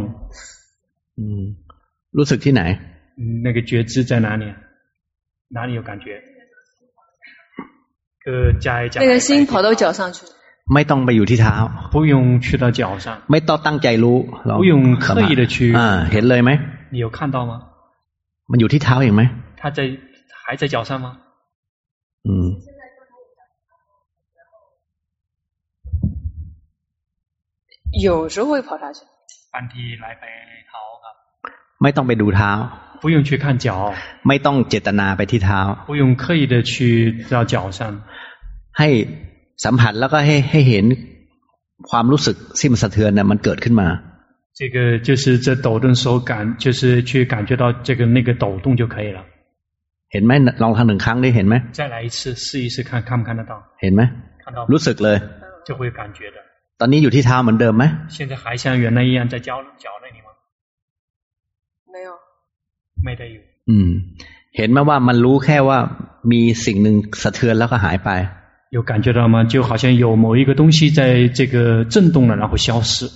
รู้สึกที่ไหน那个觉知在哪里哪里有感觉那个心跑到脚上去ไม่ต้องไปอยู่ที่เท้า不用去到脚上ไม่ต้องตั้งใจรู้不用刻意的去เห็นเลยไหม你有看到吗มันอยู่ที่เท้าเองไหม它还在脚上吗有时候会跑下去บางทีไหลไปเท้าครับไม่ต้องไปดูเท้า不用去看脚， ไม่ต้องเจตนาไปที่เท้า不用刻意的去到脚上， ให้สัมผัสแล้วก็ให้เห็นความรู้สึกที่มันสะเทือนน่ะมันเกิดขึ้นมา这个就是这抖动手感，就是去感觉到这个那个抖动就可以了。 เห็นไหมลองทำ1 ครั้งดิเห็นไหม再来一次，试一试看看不看得到？ เห็นไหม看到รู้สึกเลย就会有感觉的。 ตอนนี้อยู่ที่เท้าเหมือนเดิมไหม现在还像原来一样在脚那里吗？ 没有。 没得有。 เห็นไหมว่ามันรู้แค่ว่ามีสิ่งหนึ่งสะเทือนแล้วก็หายไป有感觉到吗？就好像有某一个东西在这个震动了，然后消失。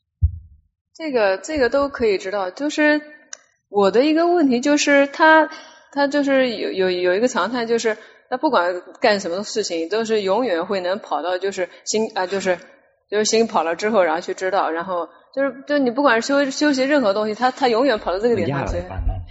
这个都可以知道，就是我的一个问题就是他就是有一个常态，就是他不管干什么事情都是永远会能跑到就是心跑了之后，然后去知道，然后就你不管是修习任何东西，他永远跑到这个点上去。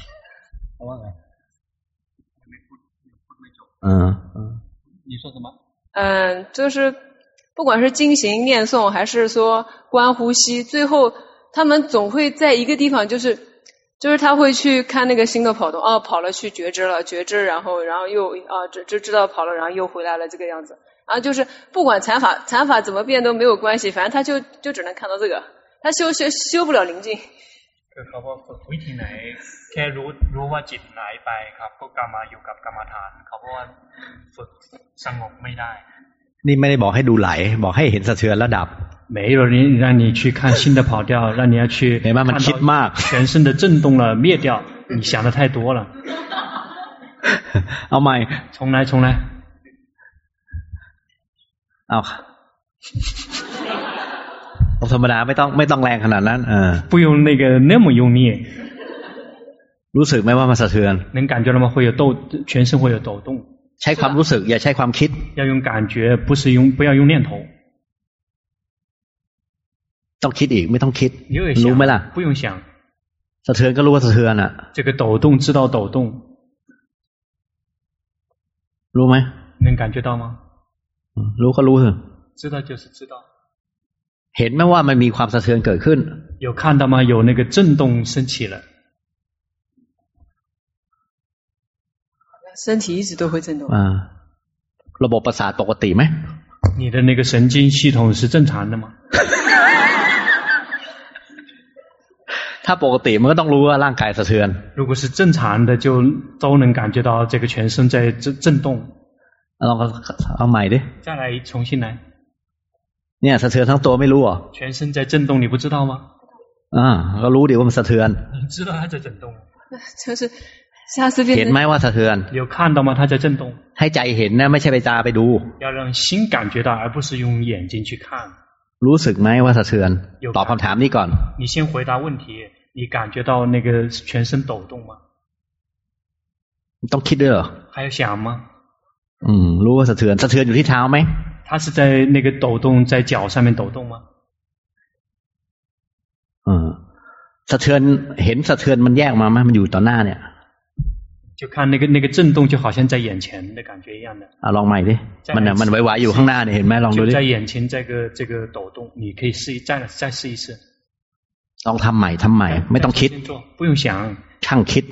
你说什么？ 就是不管是经行念诵还是说观呼吸，最后他们总会在一个地方，就是他会去看那个心的跑动，跑了去觉知了，觉知，然后又知道跑了，然后又回来了这个样子。就是不管禅法怎么变都没有关系，反正他就只能看到这个，他修不了灵境。 เขาบอกฝึกวิธีไหนแค่รู้ว่าจิตไหลไปครับก็กลับมาอยู่กับกรรมฐานเขาบอกว่าฝึกสงบไม่ได้นี่ไม่ได้บอกให้ดูไหลบอกให้เห็นสะเทือนแล้วดับ没有人让你去看心的跑掉，让你要去เห็นไหมมันคิดมาก全身的震动了灭掉，你想的太多了。 เอาใหม่重来เอาธรรมดาไม่ต้องแรงขนาดนั้น不用那么用力รู้สึกไหมว่ามันสะเทือน能感觉到吗？会有全身会有抖动ใช้ความรู้สึกอย่าใช้ความคิด要用感觉不要用念头ต้องคิดอีกไม่ต้องคิด รู้ไหมล่ะ不用想สะเทือนก็รู้ว่าสะเทือนอ่ะ这个抖动知道抖动รู้ไหม能感觉到吗？ รู้ก็รู้เถอะ知道就是知道เห็นไหมว่ามันมีความสะเทือนเกิดขึ้น有看到吗？有那个震动升起了身体一直都会震动。 ระบบประสาทปกติไหม你的那个神经系统是正常的吗？ ถ้าปกติมันก็ต้องรู้ว่าร่างกายสะเทือน如果是正常的就都能感觉到这个全身在震动ลองเอาใหม่ดิ再来重新来เนี่ยสะเทือนทั้งตัวไม่รู้เหรอ全身在震动你不知道吗？ ก็รู้ดิว่ามันสะเทือน你知道它在震动就是下次变成เห็นไหมว่าสะเทือน有看到吗？它在震动ให้ใจเห็นนะไม่ใช่ไปตาไปดู要让心感觉到而不是用眼睛去看รู้สึกไหมว่าสะเทือนตอบคำถามนี้ก่อน你先回答问题你感觉到那个全身抖动吗？ ต้องคิดด้วยเหรอ还要想吗？ รู้ว่าสะเทือนอยู่ที่เท้าไหม它是在那个抖动在脚上面抖动吗？ สะเทือนเห็นสะเทือนมันแยกมาไหมมันอยู่ต่อหน้าเนี่ย就看那个震动就好像在眼前的感觉一样的ลองใหม่ดิมันไหวๆอยู่ข้างหน้าเนี่ยเห็นไหมลองดูดิ就在眼前这个抖动你可以再试一次ลองทำใหม่ไม่ต้องคิด不用想ช่างคิด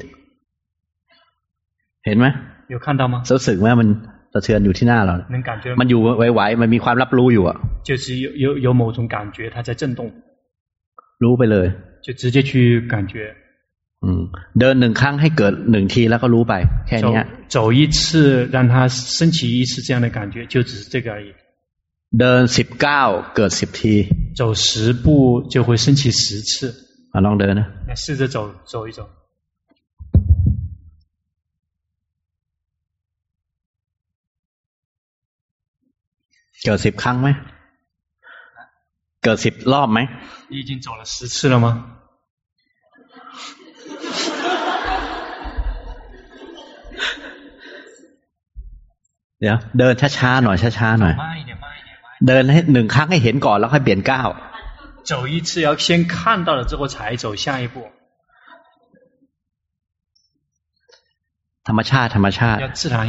เห็นไหม有看到吗？ รู้สึกไหมมันสะเทือนอยู่ที่หน้าเรา能感觉มันอยู่ไหวๆมันมีความรับรู้อยู่อ่ะ就是有某种感觉它在震动รู้ไปเลย就直接去感觉เดิน1 ครั้งให้เกิด1 ทีแล้วก็รู้ไปแค่นี้走一次让它升起一次这样的感觉就只是这个而已เดิน10 ก้าวเกิด10 ที走10步就会升起10次ลองเดินนะ来试着走一走เกิด10 ครั้งไหมเกิด10 รอบไหม你已经走了10次了吗？ เดี๋ยวเดินช้าๆหน่อยช้าๆหน่อยเดินให้1 ครั้งให้เห็นก่อนแล้วค่อยเปลี่ยนก้าว走一次要先看到了之后才走下一步ธรรมชาติ要自然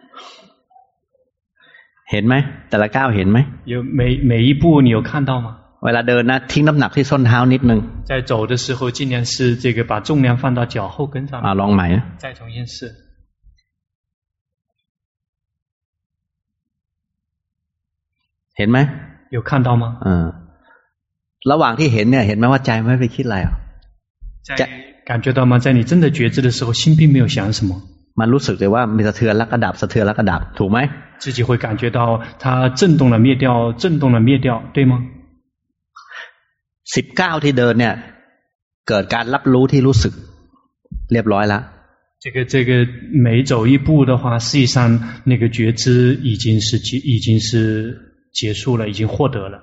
เห็นไหมแต่ละก้าวเห็นไหม有每一步你有看到吗？ เวลาเดินนะทิ้งน้ำหนักที่ส้นเท้านิดนึง在走的时候尽量是这个把重量放到脚后跟上面ลองใหม่再重新试เห็นไหม有看到吗ระหว่างที่เห็นเนี่ยเห็นไหมว่าใจไม่ไปคิดอะไรอ่ะ在感觉到吗在你真的觉知的时候心并没有想什么มันรู้สึกเลยว่ามีสะเทือนแล้วก็ดับสะเทือนแล้วก็ดับถูกไหม自己会感觉到它震动了灭掉震动了灭掉对吗 19ที่เดินเนี่ยเกิดการรับรู้ที่รู้สึกเรียบร้อยแล้ว这个每走一步的话实际上那个觉知已经是结束了已经获得了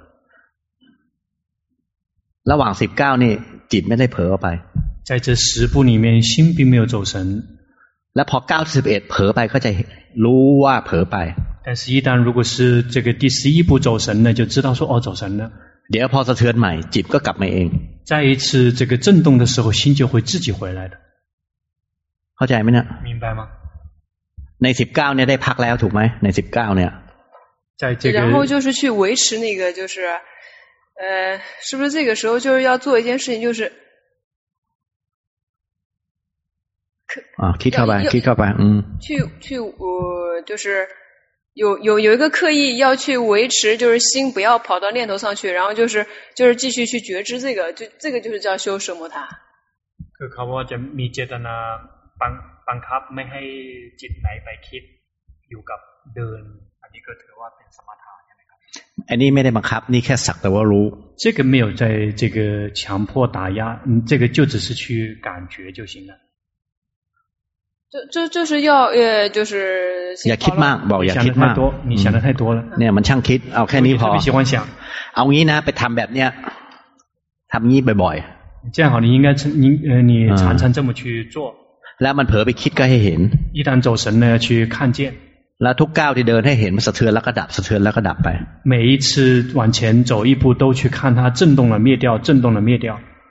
ระหว่าง19นี่จิตไม่ได้เผลอไป在这10步里面心并没有走神และพอ91เผลอไปก็จะรู้ว่าเผลอไป但是一旦如果是这个第11步走神了就知道说走神了เดี๋ยวพอสะเทือนใหม่จิตก็กลับมาเอง再一次这个震动的时候心就会自己回来的เข้าใจไหมเนี่ย明白吗ใน19เนี่ยได้พักแล้วถูกไหมใน19เนี่ย在这个然后就是去维持那个就是是不是这个时候就是要做一件事情就是คิดเข้าไปคิดเข้าไป去就是有一个刻意要去维持就是心不要跑到念头上去然后就是继续去觉知这个这个就是叫修舍摩他คือเขาว่าจะมีเจตนาบังคับไม่ให้จิตไหลไปคิดอยู่กับเดินอันนี้ก็ถือว่าเป็นสมถะใช่ไหมครับอันนี้ไม่ได้บังคับนี่แค่สักแต่ว่ารู้这个没有在这个强迫打压这个就只是去感觉就行了就是要就是อย่าคิดมากบอกอย่าคิดมาก你想的太多了เนี่ยมันช่างคิดเอาแค่นี้พอเอางี้นะไปทำแบบเนี้ยทำงี้บ่อยๆ这样好你应该你常常这么去做แล้วมันเผลอไปคิดก็ให้เห็น一旦走神呢要去看见แล้วทุกก้าวที่เดินให้เห็นมันสะเทือนแล้วก็ดับสะเทือนแล้วก็ดับไป每一次往前走一步都去看它震动了灭掉震动了灭掉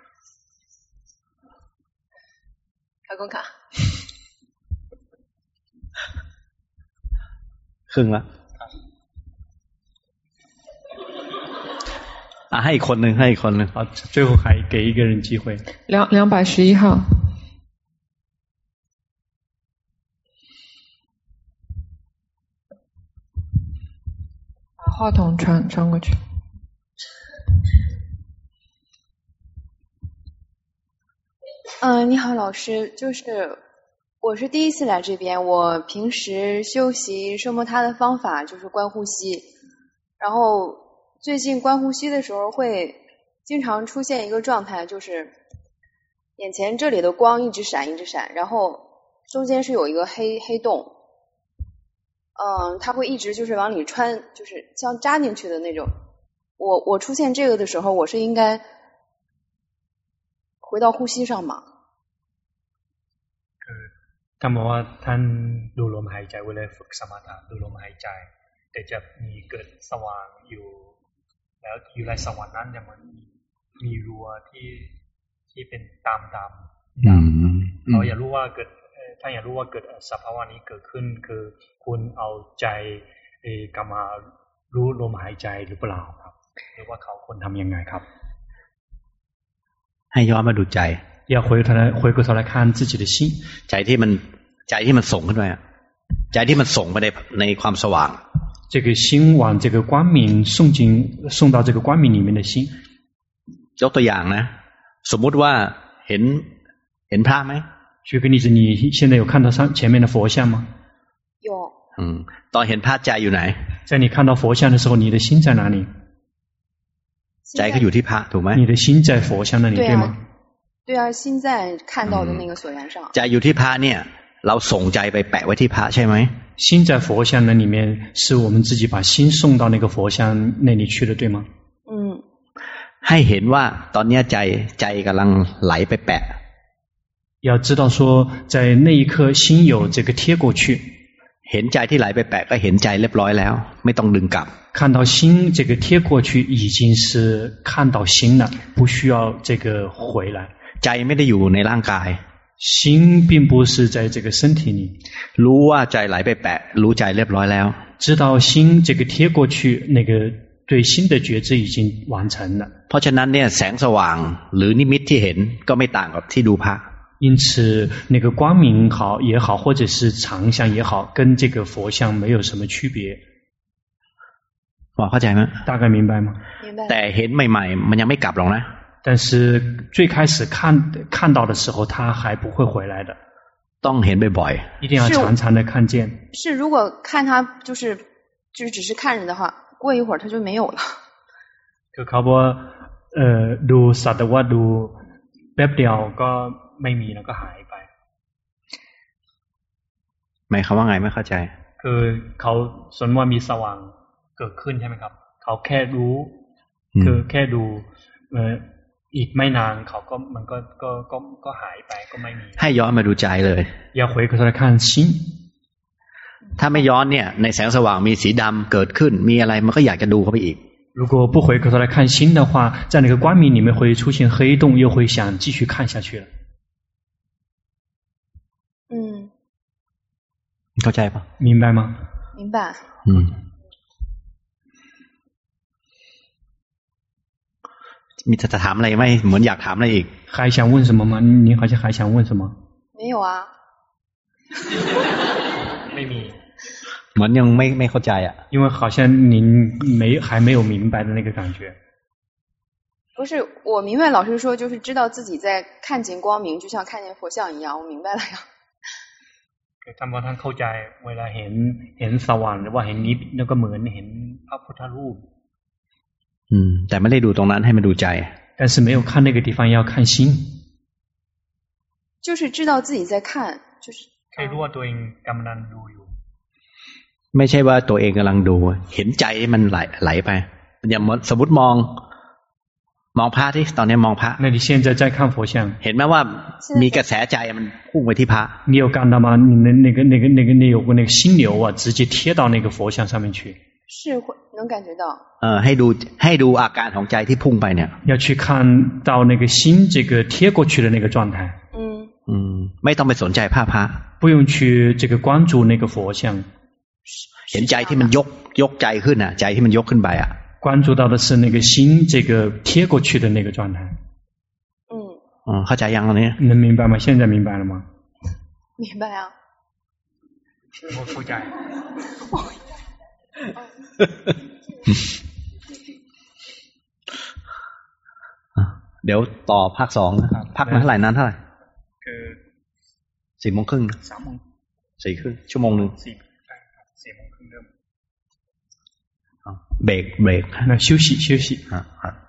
开工卡ครึ่งละให้อีกคนหนึ่งให้อีกคนหนึ่ง好最后还给一个人机会 211号把话筒传过去你好老师就是我是第一次来这边我平时修习奢摩他的方法就是观呼吸然后最近观呼吸的时候会经常出现一个状态就是眼前这里的光一直闪一直闪然后中间是有一个黑洞它会一直就是往里穿就是像扎进去的那种我出现这个的时候我是应该回到呼吸上吗ท่านบอกว่าท่านดูลมหายใจเวลาฝึกสมถะดูลมหายใจแต่จะมีเกิดสว่างอยู่แล้วอยู่ในสว่างนั้นจะมันมีรัวที่เป็นตามเราอยากรู้ว่าเกิดถ้าอยากรู้ว่าเกิดสภาวะนี้เกิดขึ้นคือคุณเอาใจกลับมารู้ลมหายใจหรือเปล่าครับหรือว่าเขาควรทำยังไงครับให้ย้อนมาดูใจ要回过头来看自己的心ใจที่มันส่งขึ้นไปใจที่มันส่งไปในความสว่าง这个心往这个光明送到这个光明里面的心ยกตัวอย่างนะสมมุติว่าเห็นพระไหม举个例子你现在有看到前面的佛像吗有ตอนเห็นพระใจอยู่ไหน在你看到佛像的时候你的心在哪里ใจก็อยู่ที่พระถูกไหม你的心在佛像那里对吗对啊心在看到的那个所缘上ใจอยู่ที่พระเนี่ยเราส่งใจไปแปะไว้ที่พระใช่ไหม心在佛像那里面是我们自己把心送到那个佛像那里去了对吗ให้เห็นว่าตอนนี้ใจกำลังไหลไปแปะ要知道说在那一刻心有这个贴过去เห็นใจที่ไหลไปแปะก็เห็นใจเรียบร้อยแล้วไม่ต้องดึงกลับ看到心这个贴过去已经是看到心了不需要这个回来ใจไม่ได้อยู่ในร่างกาย心并不是在这个身体里รู้ว่าใจไหลไปแปะรู้ใจเรียบร้อยแล้ว知道心这个贴过去那个对心的觉知已经完成了。 เพราะฉะนั้นเนี่ยแสงสว่างหรือนิมิตที่เห็นก็ไม่ต่างกับที่ดูพระ。 因此那个光明好也好，或者是常相也好，跟这个佛像没有什么区别。 เข้าใจไหม大概明白吗？ 明白。 แต่เห็นใหม่ๆมันยังไม่กลับหรอกนะ但是最开始看到的时候他还不会回来的， ต้องเห็นบ่อยๆ一定要常常的看见。 是如果看他就是只是看人的话，过一会儿他就没有了。 คือเขาบอกดูสัตว์ว่าดูแป๊บเดียวก็ไม่มีแล้วก็หายไปหมายความว่าไงไม่เข้าใจคือเขาสมมติว่ามีสว่างเกิดขึ้นใช่ไหมครับเขาแค่รู้คือแค่ดูอีกไม่นานเขาก็มันก็หายไปก็ไม่มีให้ย้อนมาดูใจเลย要回过头来看心ถ้าไม่ย้อนเนี่ยในแสงสว่างมีสีดำเกิดขึ้นมีอะไรมันก็อยากจะดูเข้าไปอีก如果不回过头来看心的话，在那个光明里面会出现黑洞，又会想继续看下去了。 เข้าใจปะ明白吗？ 明白。 มีจะถามอะไรไหมเหมือนอยากถามอะไรอีก还想问什么吗？您好像还想问什么？ 没有啊。 ไม่มีเหมือนยังไม่เข้าใจอ่ะ因为好像您还没有明白的那个感觉不是我明白老师说就是知道自己在看见光明就像看见佛像一样我明白了呀ท่านบอกท่านเข้าใจเวลาเห็นสว่างหรือว่าเห็นนิพพานแล้วก็เหมือนเห็นพระพุทธรูปแต่ไม่ได้ดูตรงนั้นให้มาดูใจ但是没有看那个地方要看心就是知道自己在看就是แค่รู้ว่าตัวเองกำลังดูอยู่ไม่ใช่ว่าตัวเองกำลังดูเห็นใจมันไหลไปอย่างสมมติมองพระที่ตอนนี้มองพระ那你现在在看佛像เห็นไหมว่ามีกระแสใจมันพุ่งไปที่พระ你有看到吗你你有过那个心流啊直接贴到那个佛像上面去是会能感觉到ให้ดูอาการของใจที่พุ่งไปเนี่ย要去看到那个心这个贴过去的那个状态ไม่ต้องไปสนใจพระ不用去这个关注那个佛像เห็นใจที่มันยกใจขึ้นอ่ะใจที่มันยกขึ้นไปอ่ะ关注到的是那个心这个贴过去的那个状态เข้าใจยังตอนนี้能明白吗现在明白了吗明白啊我เข้าใจเดี๋ยวต่อภาค2นะครับพักมาเท่าไหร่นานเท่าไหร่คือ 4:30 น 3 โมง 4:30 ชั่วโมงนึง 4:30 เริ่มเบรก那休息